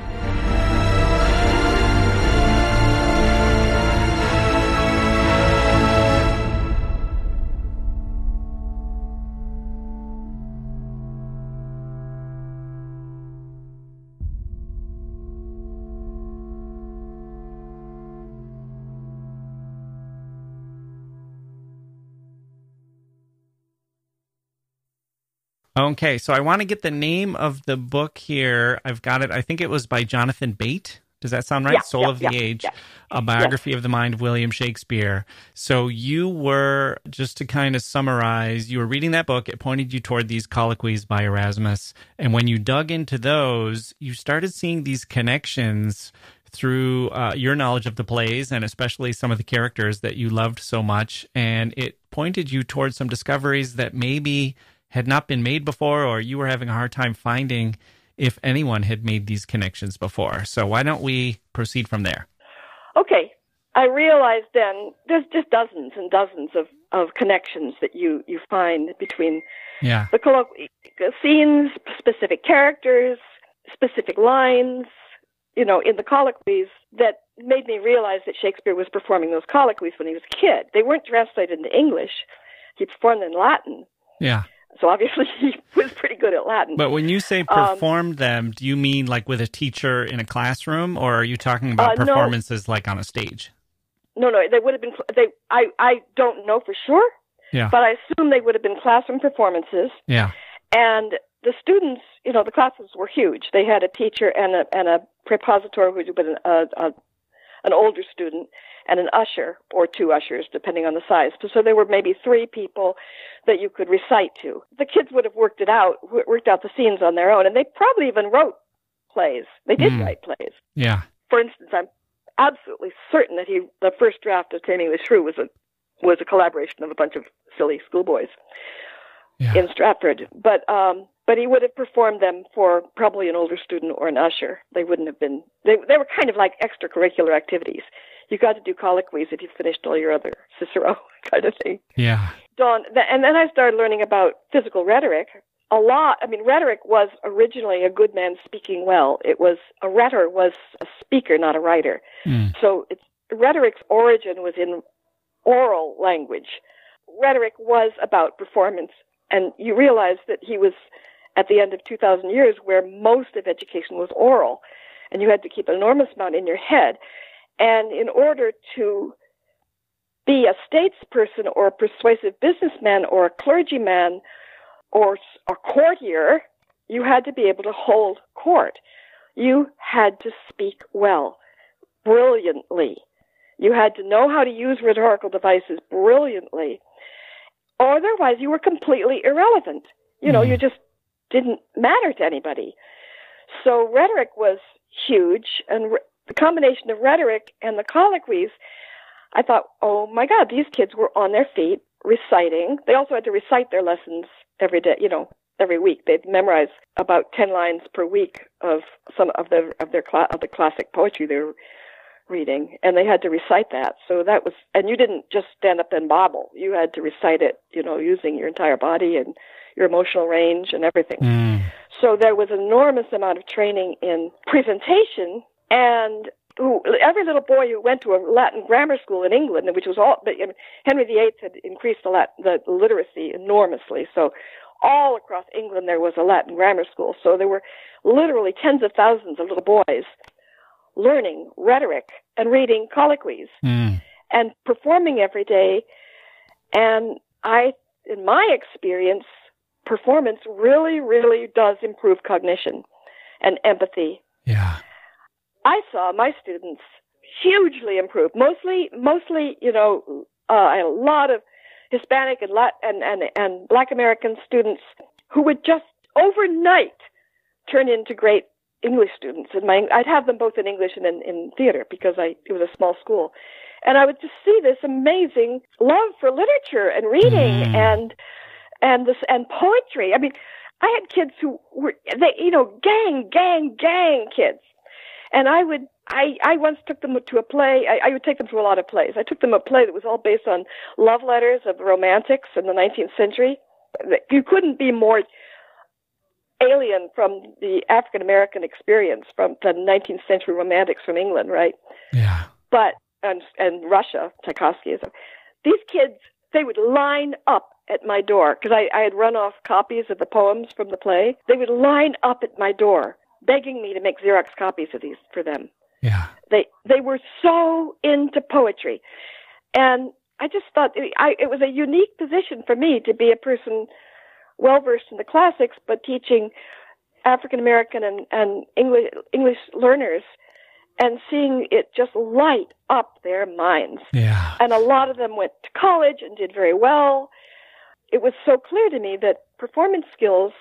Okay, so I want to get the name of the book here. I've got it. I think it was by Jonathan Bate. Does that sound right? Yeah, Soul yeah, of the yeah, Age, yeah. A biography yeah. of the mind of William Shakespeare. So you were, just to kind of summarize, you were reading that book. It pointed you toward these colloquies by Erasmus. And when you dug into those, you started seeing these connections through uh, your knowledge of the plays and especially some of the characters that you loved so much. And it pointed you towards some discoveries that maybe had not been made before, or you were having a hard time finding if anyone had made these connections before. So why don't we proceed from there? Okay. I realized then there's just dozens and dozens of, of connections that you, you find between yeah. the colloquy scenes, specific characters, specific lines, you know, in the colloquies that made me realize that Shakespeare was performing those colloquies when he was a kid. They weren't translated into English. He performed in Latin. Yeah. So obviously he was pretty good at Latin. But when you say performed um, them, do you mean like with a teacher in a classroom, or are you talking about uh, performances no. like on a stage? No, no, they would have been. They, I, I don't know for sure. Yeah. But I assume they would have been classroom performances. Yeah. And the students, you know, the classes were huge. They had a teacher and a and a prepositor who would have been a, a, an older student, and an usher or two ushers, depending on the size. So there were maybe three people that you could recite to. The kids would have worked it out, worked out the scenes on their own, and they probably even wrote plays. They did mm. write plays. Yeah. For instance, I'm absolutely certain that he, the first draft of Taming the Shrew was a was a collaboration of a bunch of silly schoolboys yeah. in Stratford. But um, but he would have performed them for probably an older student or an usher. They wouldn't have been. They they were kind of like extracurricular activities. You got to do colloquies if you finished all your other Cicero kind of thing. Yeah. Dawn, and then I started learning about physical rhetoric a lot. I mean, rhetoric was originally a good man speaking well. It was a rhetor was a speaker, not a writer. Mm. So it's rhetoric's origin was in oral language. Rhetoric was about performance, and you realize that he was at the end of two thousand years where most of education was oral, and you had to keep an enormous amount in your head. And in order to be a statesperson or a persuasive businessman or a clergyman or a courtier, you had to be able to hold court. You had to speak well, brilliantly. You had to know how to use rhetorical devices brilliantly. Or otherwise, you were completely irrelevant. You know, mm. you just didn't matter to anybody. So rhetoric was huge, and the combination of rhetoric and the colloquies, I thought, oh my God, these kids were on their feet reciting. They also had to recite their lessons every day, you know, every week. They'd memorize about ten lines per week of some of the of their cla- of the classic poetry they were reading, and they had to recite that. So that was, and you didn't just stand up and babble. You had to recite it, you know, using your entire body and your emotional range and everything. Mm. So there was an enormous amount of training in presentation, and who, every little boy who went to a Latin grammar school in England, which was all, but Henry the Eighth had increased the, Latin, the literacy enormously. So all across England there was a Latin grammar school. So there were literally tens of thousands of little boys learning rhetoric and reading colloquies mm. and performing every day. And I, in my experience, performance really, really does improve cognition and empathy. Yeah. I saw my students hugely improve. Mostly, mostly, you know, uh, a lot of Hispanic and, Lat- and and and Black American students who would just overnight turn into great English students. And my, I'd have them both in English and in, in theater because I it was a small school, and I would just see this amazing love for literature and reading mm. and and this and poetry. I mean, I had kids who were they you know gang gang gang kids. And I would, I, I once took them to a play. I, I would take them to a lot of plays. I took them to a play that was all based on love letters of the Romantics in the nineteenth century. You couldn't be more alien from the African American experience from the nineteenth century Romantics from England, right? Yeah. But and and Russia, Tchaikovsky is. These kids, they would line up at my door because I, I had run off copies of the poems from the play. They would line up at my door, begging me to make Xerox copies of these for them. Yeah. They they were so into poetry. And I just thought it, I, it was a unique position for me to be a person well-versed in the classics, but teaching African-American and, and English, English learners and seeing it just light up their minds. Yeah. And a lot of them went to college and did very well. It was so clear to me that performance skills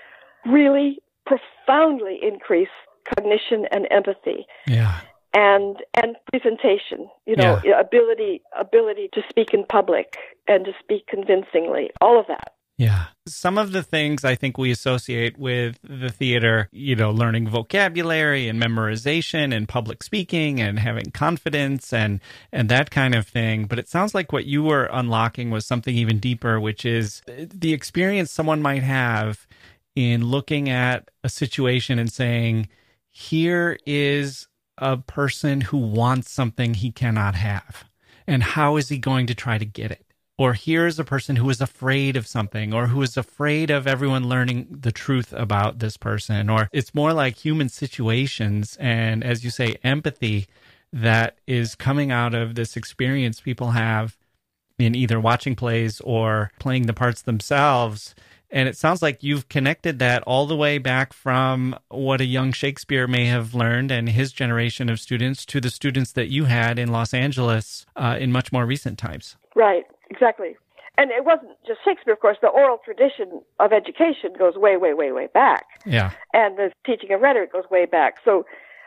really profoundly increase cognition and empathy. Yeah. And and presentation, you know, yeah. ability ability to speak in public and to speak convincingly, all of that. Yeah. Some of the things I think we associate with the theater, you know, learning vocabulary and memorization and public speaking and having confidence and, and that kind of thing. But it sounds like what you were unlocking was something even deeper, which is the experience someone might have in looking at a situation and saying, here is a person who wants something he cannot have. And how is he going to try to get it? Or here's a person who is afraid of something, or who is afraid of everyone learning the truth about this person. Or it's more like human situations and, as you say, empathy that is coming out of this experience people have in either watching plays or playing the parts themselves. And it sounds like you've connected that all the way back from what a young Shakespeare may have learned and his generation of students to the students that you had in Los Angeles uh, in much more recent times. Right, exactly. And it wasn't just Shakespeare, of course. The oral tradition of education goes way, way, way, way back. Yeah. And the teaching of rhetoric goes way back. So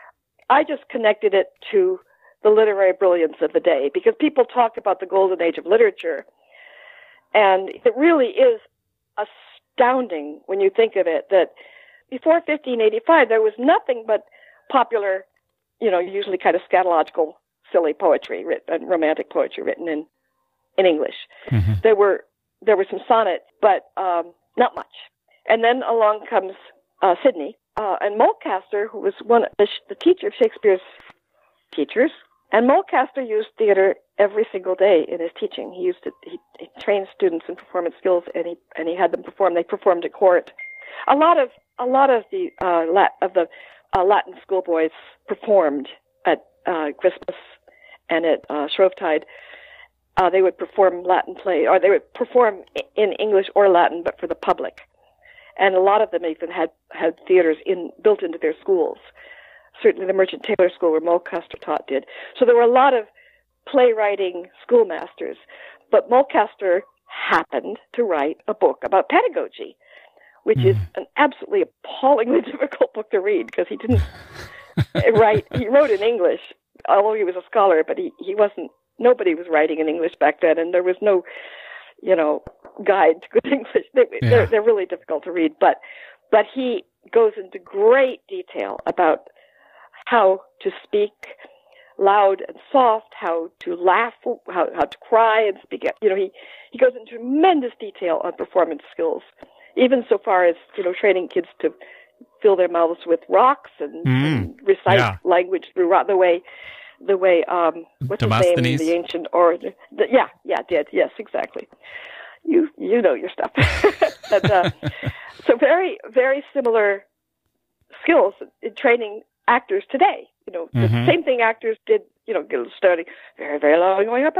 I just connected it to the literary brilliance of the day because people talk about the golden age of literature. And it really is astounding when you think of it that before fifteen eighty-five there was nothing but popular, you know, usually kind of scatological, silly poetry, written, romantic poetry written in in English. Mm-hmm. There were there were some sonnets, but um, not much. And then along comes uh, Sidney uh, and Mulcaster, who was one of the, the teacher of Shakespeare's teachers. And Mulcaster used theater every single day in his teaching. He used to he, he trained students in performance skills, and he and he had them perform. They performed at court. A lot of a lot of the uh, Lat, of the uh, Latin schoolboys performed at uh, Christmas and at uh, Shrovetide. Uh, they would perform Latin play, or they would perform in English or Latin, but for the public. And a lot of them even had had theaters in built into their schools. Certainly the Merchant Taylor School where Mulcaster taught did. So there were a lot of playwriting schoolmasters. But Mulcaster happened to write a book about pedagogy, which mm. is an absolutely appallingly difficult book to read because he didn't Right. He wrote in English, although he was a scholar, but he, he wasn't, nobody was writing in English back then, and there was no, you know, guide to good English. They, Yeah. they're, they're really difficult to read, but, but he goes into great detail about how to speak loud and soft, how to laugh, how, how to cry and speak. You know, he, he goes into tremendous detail on performance skills, even so far as, you know, training kids to fill their mouths with rocks and, Mm, and recite yeah. language through rock, the way, the way, um, what's his name, Demosthenes? the ancient orator. The, yeah, yeah, did. Yes, exactly. You, you know your stuff. and, uh, so very, very similar skills in training actors today. You know, the Mhm. same thing actors did, you know, starting very, very low, going up.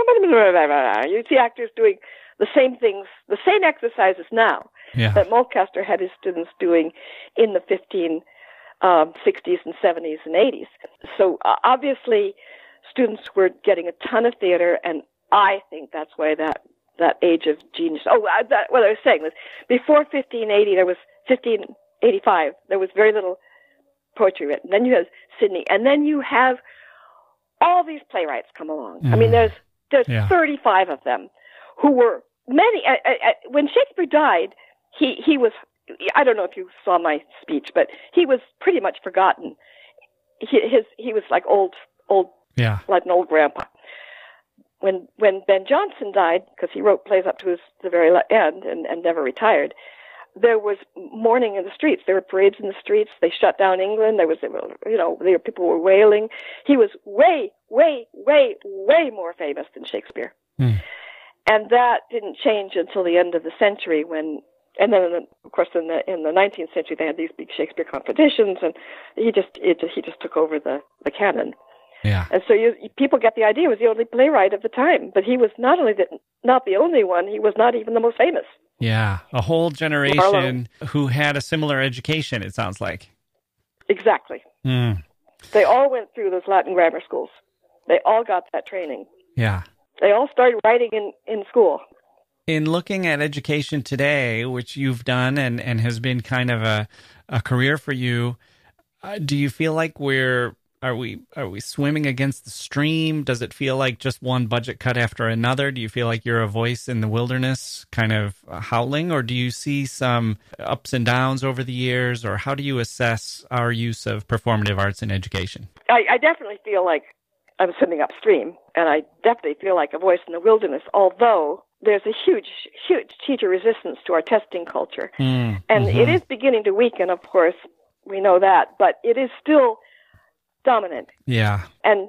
You see actors doing the same things, the same exercises now Yeah. that Mulcaster had his students doing in the fifteen sixties and seventies and eighties. So uh, obviously, students were getting a ton of theater, and I think that's why that, that age of genius. Oh, I, that, what I was saying was before fifteen eighty, there was fifteen eighty-five, there was very little poetry written. Then you have Sidney, and then you have all these playwrights come along. Mm. I mean, there's there's yeah. thirty-five of them who were many. I, I, when Shakespeare died, he he was. I don't know if you saw my speech, but he was pretty much forgotten. He, his he was like old old yeah, like an old grandpa. When when Ben Jonson died, because he wrote plays up to his the very end and, and never retired, there was mourning in the streets. There were parades in the streets. They shut down England. There was, you know, there people were wailing. He was way, way, way, way more famous than Shakespeare. Hmm. And that didn't change until the end of the century when, and then of course in the in the nineteenth century they had these big Shakespeare competitions, and he just it, he just took over the, the canon. Yeah. And so you, people get the idea he was the only playwright of the time, but he was not only the, not the only one, he was not even the most famous. Yeah, a whole generation Marlowe. Who had a similar education, it sounds like. Exactly. Mm. They all went through those Latin grammar schools. They all got that training. Yeah. They all started writing in, in school. In looking at education today, which you've done and, and has been kind of a, a career for you, uh, do you feel like we're Are we are we swimming against the stream? Does it feel like just one budget cut after another? Do you feel like you're a voice in the wilderness kind of howling? Or do you see some ups and downs over the years? Or how do you assess our use of performative arts in education? I, I definitely feel like I'm swimming upstream, and I definitely feel like a voice in the wilderness, although there's a huge, huge teacher resistance to our testing culture. Mm, and mm-hmm. it is beginning to weaken, of course. We know that. But it is still dominant. Yeah. And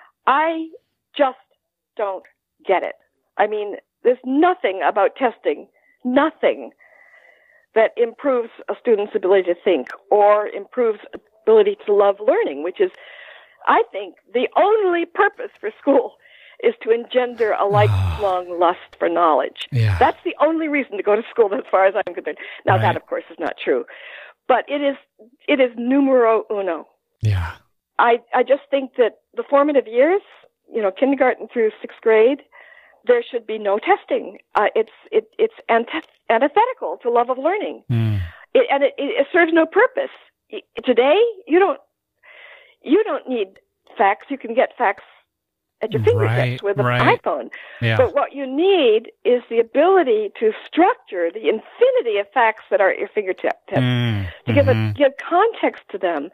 I just don't get it. I mean, there's nothing about testing, nothing that improves a student's ability to think or improves ability to love learning, which is, I think, the only purpose for school is to engender a lifelong lust for knowledge. Yeah. That's the only reason to go to school as far as I'm concerned. Now, right. that, of course, is not true. But it is it is numero uno. Yeah. I, I just think that the formative years, you know, kindergarten through sixth grade, there should be no testing. Uh, it's it, it's antith- antithetical to love of learning, mm. it, and it, it serves no purpose. Today, you don't you don't need facts. You can get facts at your fingertips right, with an right. iPhone. Yeah. But what you need is the ability to structure the infinity of facts that are at your fingertips, mm. to give mm-hmm. a give context to them,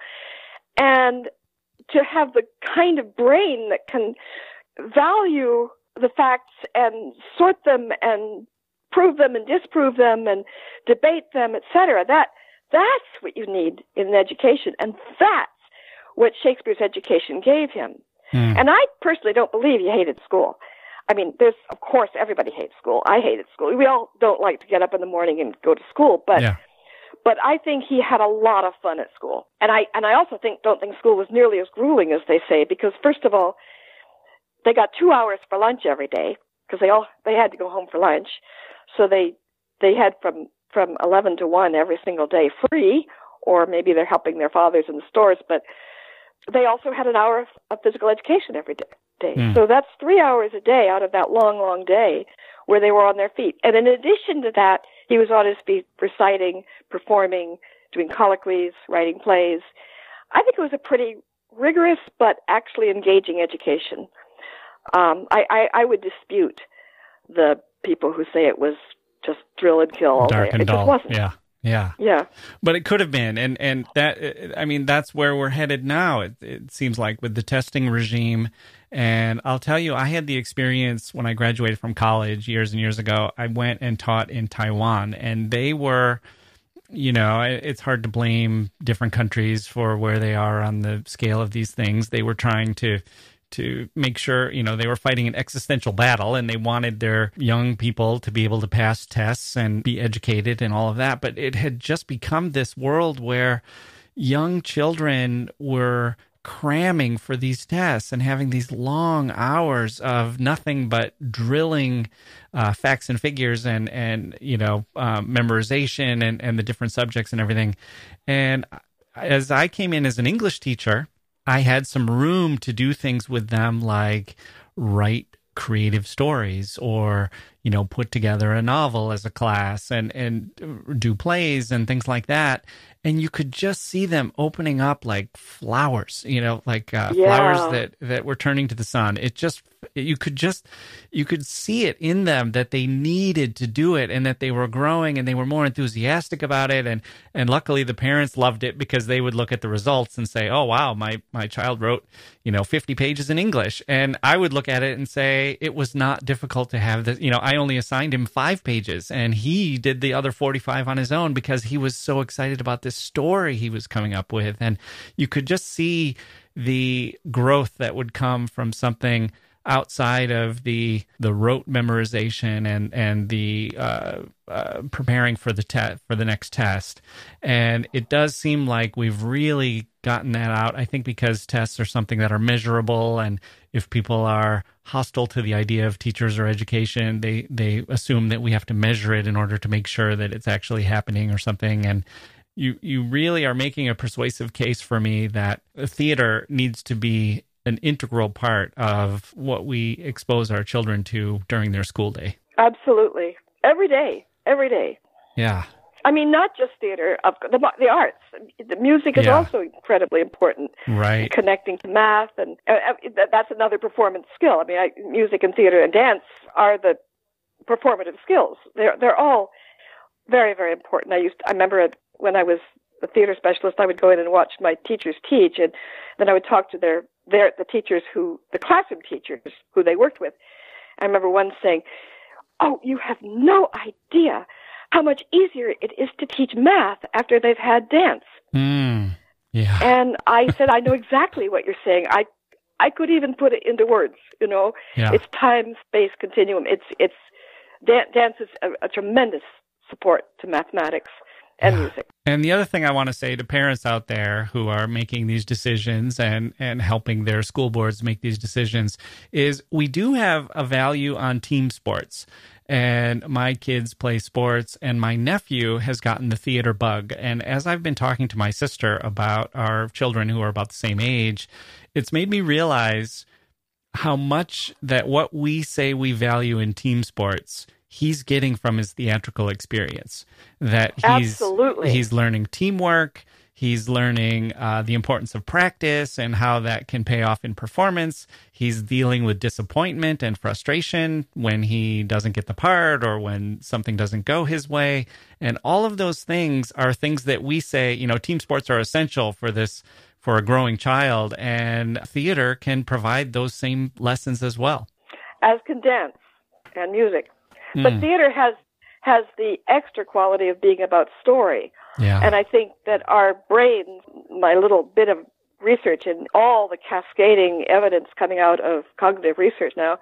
and to have the kind of brain that can value the facts and sort them and prove them and disprove them and debate them, et cetera. That, that's what you need in education, and that's what Shakespeare's education gave him. Mm. And I personally don't believe he hated school. I mean, there's, of course, everybody hates school. I hated school. We all don't like to get up in the morning and go to school, but yeah. But I think he had a lot of fun at school. And I and I also think don't think school was nearly as grueling as they say, because first of all, they got two hours for lunch every day, because they all they had to go home for lunch. So they they had from, from eleven to one every single day free, or maybe they're helping their fathers in the stores, but they also had an hour of, of physical education every day. day. Mm. So that's three hours a day out of that long, long day where they were on their feet. And in addition to that, he was on his feet reciting, performing, doing colloquies, writing plays. I think it was a pretty rigorous but actually engaging education. Um, I, I, I would dispute the people who say it was just drill and kill all Dark day. and It dull. just wasn't. Yeah. Yeah. Yeah. But it could have been. And, and that, I mean, that's where we're headed now. It, it seems like with the testing regime. And I'll tell you, I had the experience when I graduated from college years and years ago. I went and taught in Taiwan, and they were, you know, it's hard to blame different countries for where they are on the scale of these things. They were trying to to make sure, you know, they were fighting an existential battle, and they wanted their young people to be able to pass tests and be educated and all of that. But it had just become this world where young children were cramming for these tests and having these long hours of nothing but drilling uh, facts and figures and, and you know, um, memorization and, and the different subjects and everything. And as I came in as an English teacher, I had some room to do things with them like write creative stories or, you know, put together a novel as a class and, and do plays and things like that. And you could just see them opening up like flowers, you know, like uh, yeah. flowers that, that were turning to the sun. It just, you could just, you could see it in them that they needed to do it and that they were growing and they were more enthusiastic about it. And, and luckily the parents loved it because they would look at the results and say, oh, wow, my, my child wrote, you know, fifty pages in English. And I would look at it and say, it was not difficult to have this. You know, I only assigned him five pages and he did the other forty-five on his own because he was so excited about this story he was coming up with. And you could just see the growth that would come from something outside of the the rote memorization and and the uh, uh, preparing for the te- for the next test. And it does seem like we've really gotten that out. I think because tests are something that are measurable, and if people are hostile to the idea of teachers or education, they they assume that we have to measure it in order to make sure that it's actually happening or something. And you you really are making a persuasive case for me that theater needs to be an integral part of what we expose our children to during their school day. Absolutely. Every day. Every day. Yeah. I mean, not just theater, of the, the arts. The music is Yeah. also incredibly important. Right. Connecting to math, and uh, that's another performance skill. I mean, I, music and theater and dance are the performative skills. They're they're all very, very important. I used to, I remember it, when I was a theater specialist, I would go in and watch my teachers teach, and then I would talk to their their the teachers who the classroom teachers who they worked with. I remember one saying, "Oh, you have no idea how much easier it is to teach math after they've had dance." Mm, yeah. And I said, "I know exactly what you're saying. I I could even put it into words. You know, Yeah. it's time space continuum. It's it's dan- dance is a, a tremendous support to mathematics and Yeah. music." And the other thing I want to say to parents out there who are making these decisions and, and helping their school boards make these decisions is we do have a value on team sports. And my kids play sports, and my nephew has gotten the theater bug. And as I've been talking to my sister about our children who are about the same age, it's made me realize how much that what we say we value in team sports he's getting from his theatrical experience. That he's Absolutely. he's learning teamwork, he's learning uh, the importance of practice and how that can pay off in performance. He's dealing with disappointment and frustration when he doesn't get the part or when something doesn't go his way. And all of those things are things that we say, you know, team sports are essential for this, for a growing child, and theater can provide those same lessons as well. As can dance and music. But Mm. theater has has the extra quality of being about story. Yeah. And I think that our brains, my little bit of research and all the cascading evidence coming out of cognitive research now,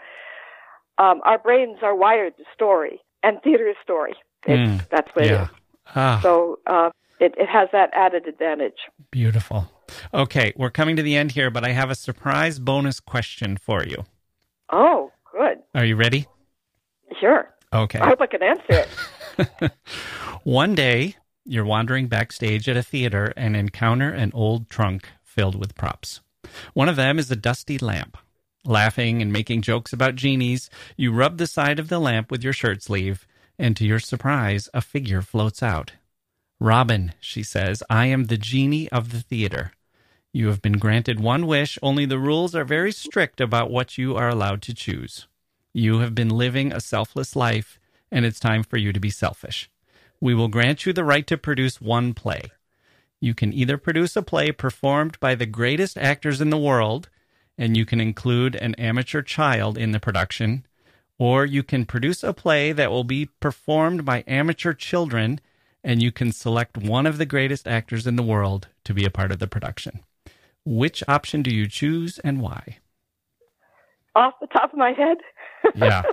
um, our brains are wired to story, and theater is story. It's, Mm. That's what Yeah. it is. Ah. So uh, it, it has that added advantage. Beautiful. Okay, we're coming to the end here, but I have a surprise bonus question for you. Oh, good. Are you ready? Sure. Okay. I hope I can answer it. One day, you're wandering backstage at a theater and encounter an old trunk filled with props. One of them is a dusty lamp. Laughing and making jokes about genies, you rub the side of the lamp with your shirt sleeve, and to your surprise, a figure floats out. "Robin," she says, "I am the genie of the theater. You have been granted one wish, only the rules are very strict about what you are allowed to choose. You have been living a selfless life, and it's time for you to be selfish. We will grant you the right to produce one play. You can either produce a play performed by the greatest actors in the world, and you can include an amateur child in the production, or you can produce a play that will be performed by amateur children, and you can select one of the greatest actors in the world to be a part of the production. Which option do you choose and why? Off the top of my head? Yeah.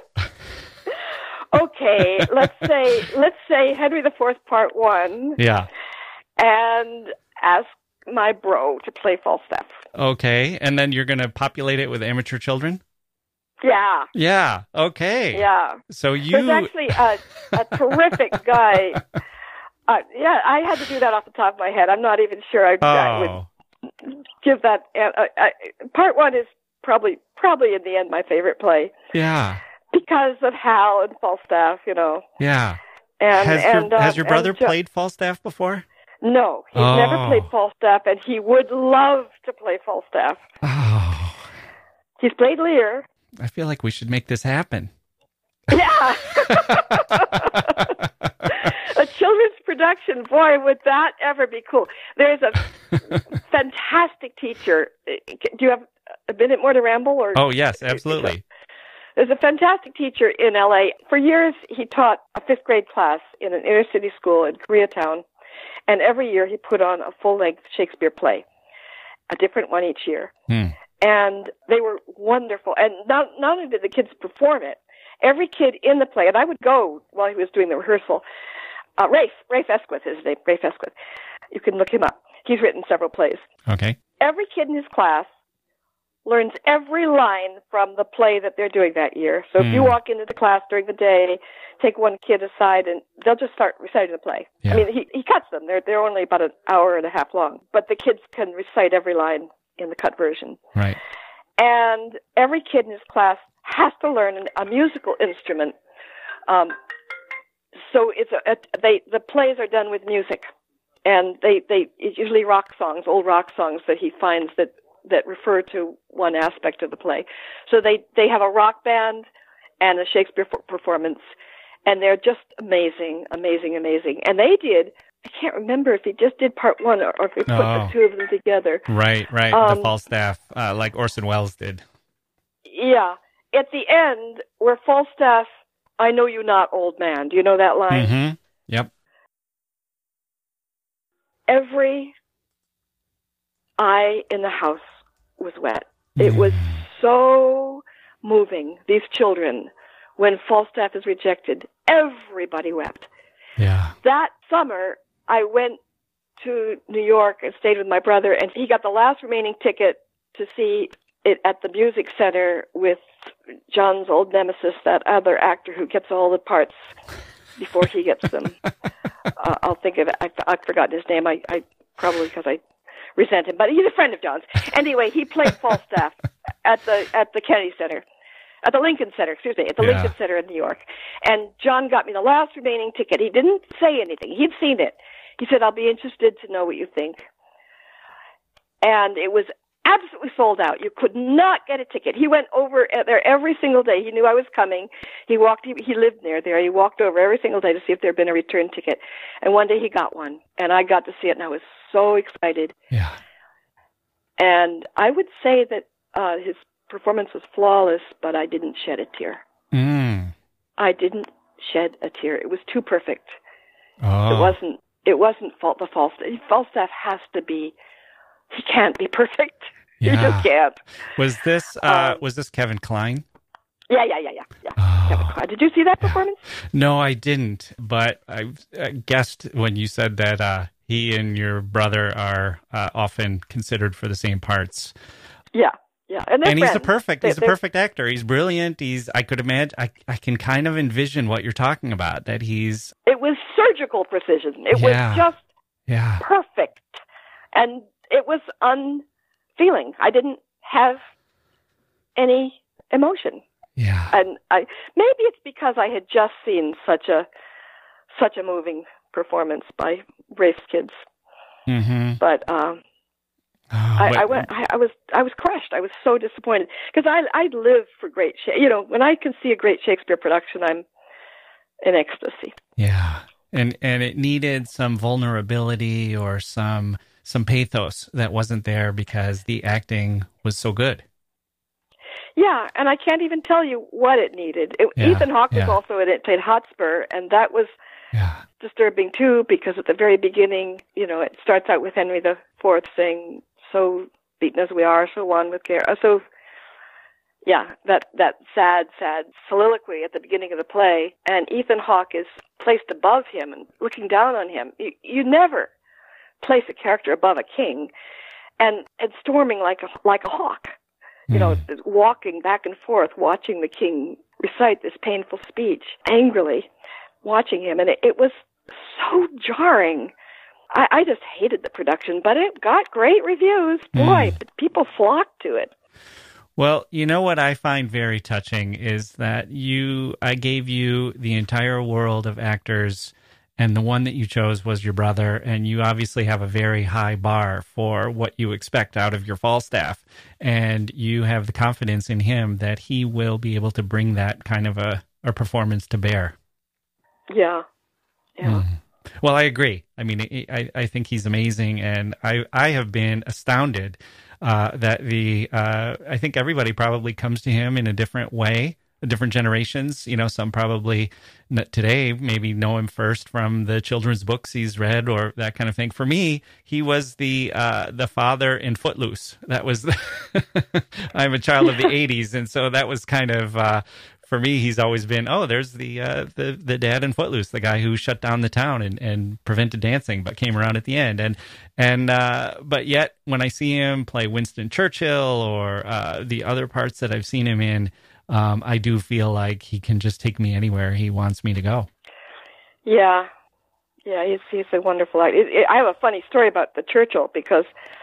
Okay, let's say let's say Henry the Fourth Part One. Yeah. And ask my bro to play Falstaff. Okay, and then you're going to populate it with amateur children? Yeah. Yeah. Okay. Yeah. So you There's actually a, a terrific guy. Uh, yeah, I had to do that off the top of my head. I'm not even sure I, Oh. I would give that. Uh, I, part one is probably probably in the end my favorite play Yeah. because of Hal and Falstaff, you know. Yeah. And has and your, uh, has your brother and Jo- played Falstaff before? No, he's Oh. never played Falstaff, and he would love to play Falstaff. Oh. He's played Lear. I feel like we should make this happen. Yeah. A children's production, boy, would that ever be cool. There's a fantastic teacher. Do you have a minute more to ramble? Or Oh, yes, absolutely. There's a fantastic teacher in L A. For years, he taught a fifth grade class in an inner city school in Koreatown. And every year he put on a full-length Shakespeare play, a different one each year. Hmm. And they were wonderful. And not, not only did the kids perform it, every kid in the play, and I would go while he was doing the rehearsal, uh, Rafe, Rafe Esquith is his name, Rafe Esquith. You can look him up. He's written several plays. Okay. Every kid in his class learns every line from the play that they're doing that year. So if you Hmm. walk into the class during the day, take one kid aside, and they'll just start reciting the play. Yeah. I mean, he, he cuts them. They're, they're only about an hour and a half long. But the kids can recite every line in the cut version. Right. And every kid in his class has to learn an, a musical instrument. Um, so it's a, a, they the plays are done with music, and they they it's usually rock songs, old rock songs that he finds that that refer to one aspect of the play. So they they have a rock band and a Shakespeare f- performance, and they're just amazing, amazing, amazing. And they did. I can't remember if he just did part one or, or if he put Oh. the two of them together. Right, right. Um, the Falstaff, uh, like Orson Welles did. Yeah. At the end, where Falstaff, I know you not, old man. Do you know that line? Mm-hmm. Yep. Every eye in the house was wet. It was so moving. These children, when Falstaff is rejected, everybody wept. Yeah. That summer, I went to New York and stayed with my brother, and he got the last remaining ticket to see it at the Music Center with John's old nemesis, that other actor who gets all the parts before he gets them. uh, I'll think of it. I, I've forgotten his name. I, I probably because I resent him, but he's a friend of John's. Anyway, he played Falstaff at the at the Kennedy Center. At the Lincoln Center, excuse me, at the Yeah. Lincoln Center in New York. And John got me the last remaining ticket. He didn't say anything. He'd seen it. He said, I'll be interested to know what you think. And it was absolutely sold out. You could not get a ticket. He went over there every single day. He knew I was coming. He walked, he, he lived near there. He walked over every single day to see if there had been a return ticket. And one day he got one. And I got to see it, and I was so excited. Yeah. And I would say that uh, his performance was flawless, but I didn't shed a tear. Mm. I didn't shed a tear. It was too perfect. Oh. It wasn't. It wasn't fault the Falstaff. Falstaff has to be. He can't be perfect. Yeah. He just can't. Was this uh, Um, was this Kevin Kline? Yeah, yeah, yeah, yeah, yeah. Oh. Kevin Kline. Did you see that performance? No, I didn't. But I uh, guessed when you said that uh, he and your brother are uh, often considered for the same parts. Yeah, yeah. And, they're And he's a friends. perfect. He's They- a perfect actor. He's brilliant. He's. I could imagine. I. I can kind of envision what you're talking about. That he's. It was surgical precision. It Yeah. was just Yeah. perfect, and it was unfeeling. I didn't have any emotion. Yeah. And I maybe it's because I had just seen such a such a moving performance by Rafe's kids. Mm-hmm. But um, Oh, I, I went. I, I was. I was crushed. I was so disappointed because I. I live for great. You know, when I can see a great Shakespeare production, I'm in ecstasy. Yeah, and and it needed some vulnerability or some some pathos that wasn't there because the acting was so good. Yeah, and I can't even tell you what it needed. It, yeah, Ethan Hawke was yeah. also in it, played Hotspur, and that was yeah. disturbing too because at the very beginning, you know, it starts out with Henry the Fourth saying, "So beaten as we are, so on with care." So, yeah, that that sad, sad soliloquy at the beginning of the play, and Ethan Hawke is placed above him and looking down on him. You, you never place a character above a king, and and storming like a like a hawk. You know, mm. walking back and forth, watching the king recite this painful speech, angrily watching him. And it, it was so jarring. I, I just hated the production, but it got great reviews. Boy, mm. people flocked to it. Well, you know what I find very touching is that you, I gave you the entire world of actors, and the one that you chose was your brother, and you obviously have a very high bar for what you expect out of your Falstaff, and you have the confidence in him that he will be able to bring that kind of a, a performance to bear. Yeah, yeah. Mm. Well, I agree. I mean, I, I think he's amazing, and I, I have been astounded uh, that the, uh, I think everybody probably comes to him in a different way. Different generations, you know, some probably today maybe know him first from the children's books he's read or that kind of thing. For me, he was the uh, the father in Footloose. That was, the I'm a child of the eighties, and so that was kind of, uh, for me, he's always been, oh, there's the uh, the the dad in Footloose, the guy who shut down the town and, and prevented dancing, but came around at the end. And and uh, but yet, when I see him play Winston Churchill or uh, the other parts that I've seen him in, Um, I do feel like he can just take me anywhere he wants me to go. Yeah. Yeah, he's, he's a wonderful actor. It, it, I have a funny story about the Churchill because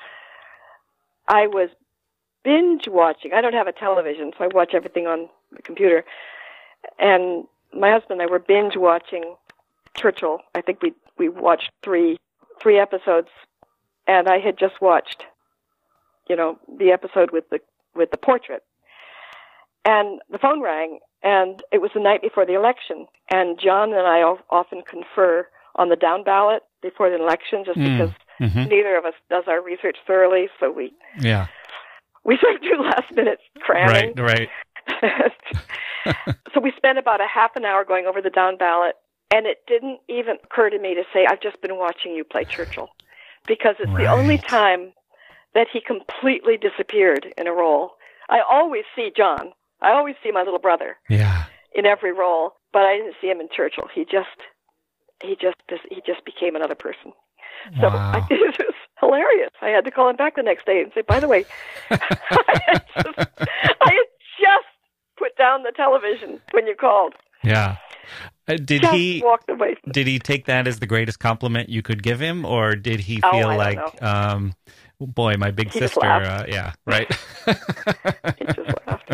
I was binge watching. I don't have a television, so I watch everything on the computer. And my husband and I were binge watching Churchill. I think we we watched three three episodes, and I had just watched, you know, the episode with the with the portrait. And the phone rang, and it was the night before the election. And John and I often confer on the down ballot before the election, just mm, because mm-hmm. neither of us does our research thoroughly. So we, yeah, we sort of do last minute cramming. Right, right. So we spent about a half an hour going over the down ballot, and it didn't even occur to me to say, "I've just been watching you play Churchill," because it's right. the only time that he completely disappeared in a role. I always see John. I always see my little brother yeah. in every role, but I didn't see him in Churchill. He just, he just, he just became another person. So wow. I, it was hilarious. I had to call him back the next day and say, "By the way, I, had just, I had just put down the television when you called." Yeah. Uh, did just he walked away? Did he take that as the greatest compliment you could give him, or did he oh, feel I like, don't know. um, boy, my big he sister? Uh, yeah, right. He just laughed.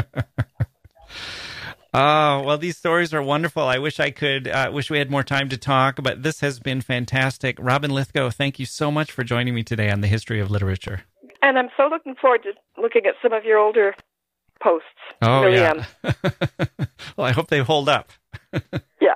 Oh, well, these stories are wonderful. I wish I could, uh, wish we had more time to talk, but this has been fantastic. Robin Lithgow, thank you so much for joining me today on the History of Literature. And I'm so looking forward to looking at some of your older posts. Oh, really yeah. Well, I hope they hold up. Yeah.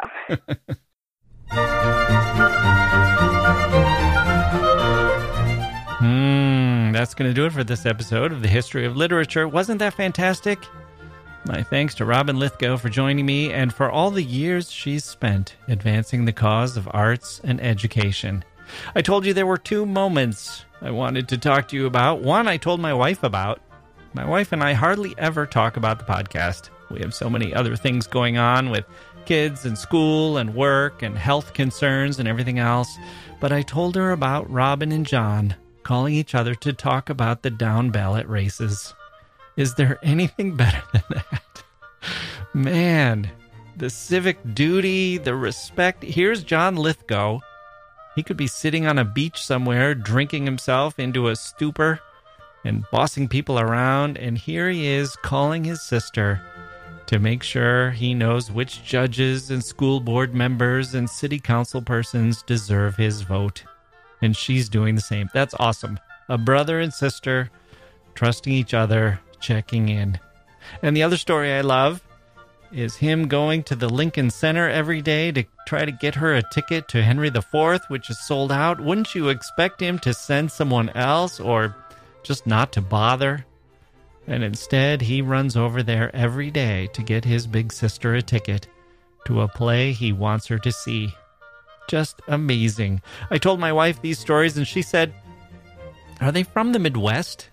Hmm, that's going to do it for this episode of the History of Literature. Wasn't that fantastic? My thanks to Robin Lithgow for joining me and for all the years she's spent advancing the cause of arts and education. I told you there were two moments I wanted to talk to you about. One I told my wife about. My wife and I hardly ever talk about the podcast. We have so many other things going on with kids and school and work and health concerns and everything else. But I told her about Robin and John calling each other to talk about the down ballot races. Is there anything better than that? Man, the civic duty, the respect. Here's John Lithgow. He could be sitting on a beach somewhere, drinking himself into a stupor and bossing people around. And here he is calling his sister to make sure he knows which judges and school board members and city council persons deserve his vote. And she's doing the same. That's awesome. A brother and sister trusting each other, checking in. And the other story I love is him going to the Lincoln Center every day to try to get her a ticket to Henry the Fourth, which is sold out. Wouldn't you expect him to send someone else or just not to bother? And instead, he runs over there every day to get his big sister a ticket to a play he wants her to see. Just amazing. I told my wife these stories and she said, "Are they from the Midwest?"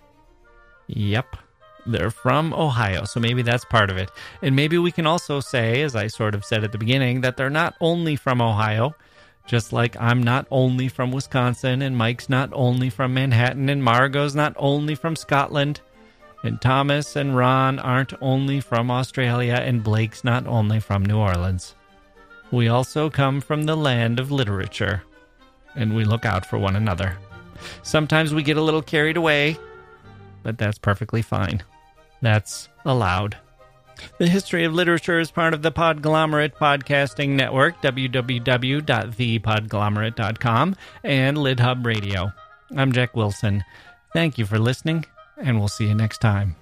Yep. They're from Ohio, so maybe that's part of it. And maybe we can also say, as I sort of said at the beginning, that they're not only from Ohio, just like I'm not only from Wisconsin, and Mike's not only from Manhattan, and Margot's not only from Scotland, and Thomas and Ron aren't only from Australia, and Blake's not only from New Orleans. We also come from the land of literature, and we look out for one another. Sometimes we get a little carried away, but that's perfectly fine. That's allowed. The History of Literature is part of the Podglomerate Podcasting Network, w w w dot the podglomerate dot com, and LidHub Radio. I'm Jack Wilson. Thank you for listening, and we'll see you next time.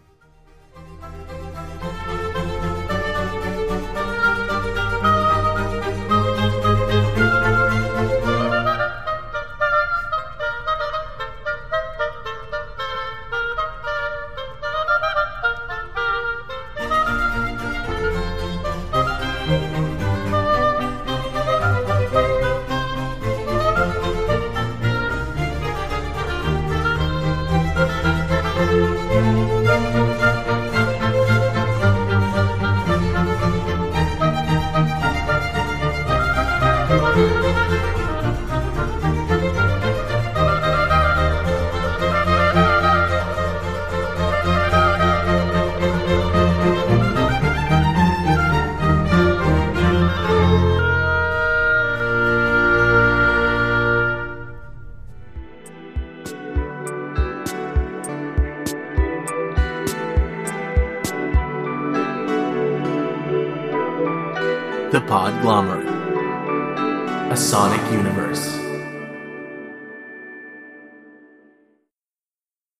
The Podglomerate, a sonic universe.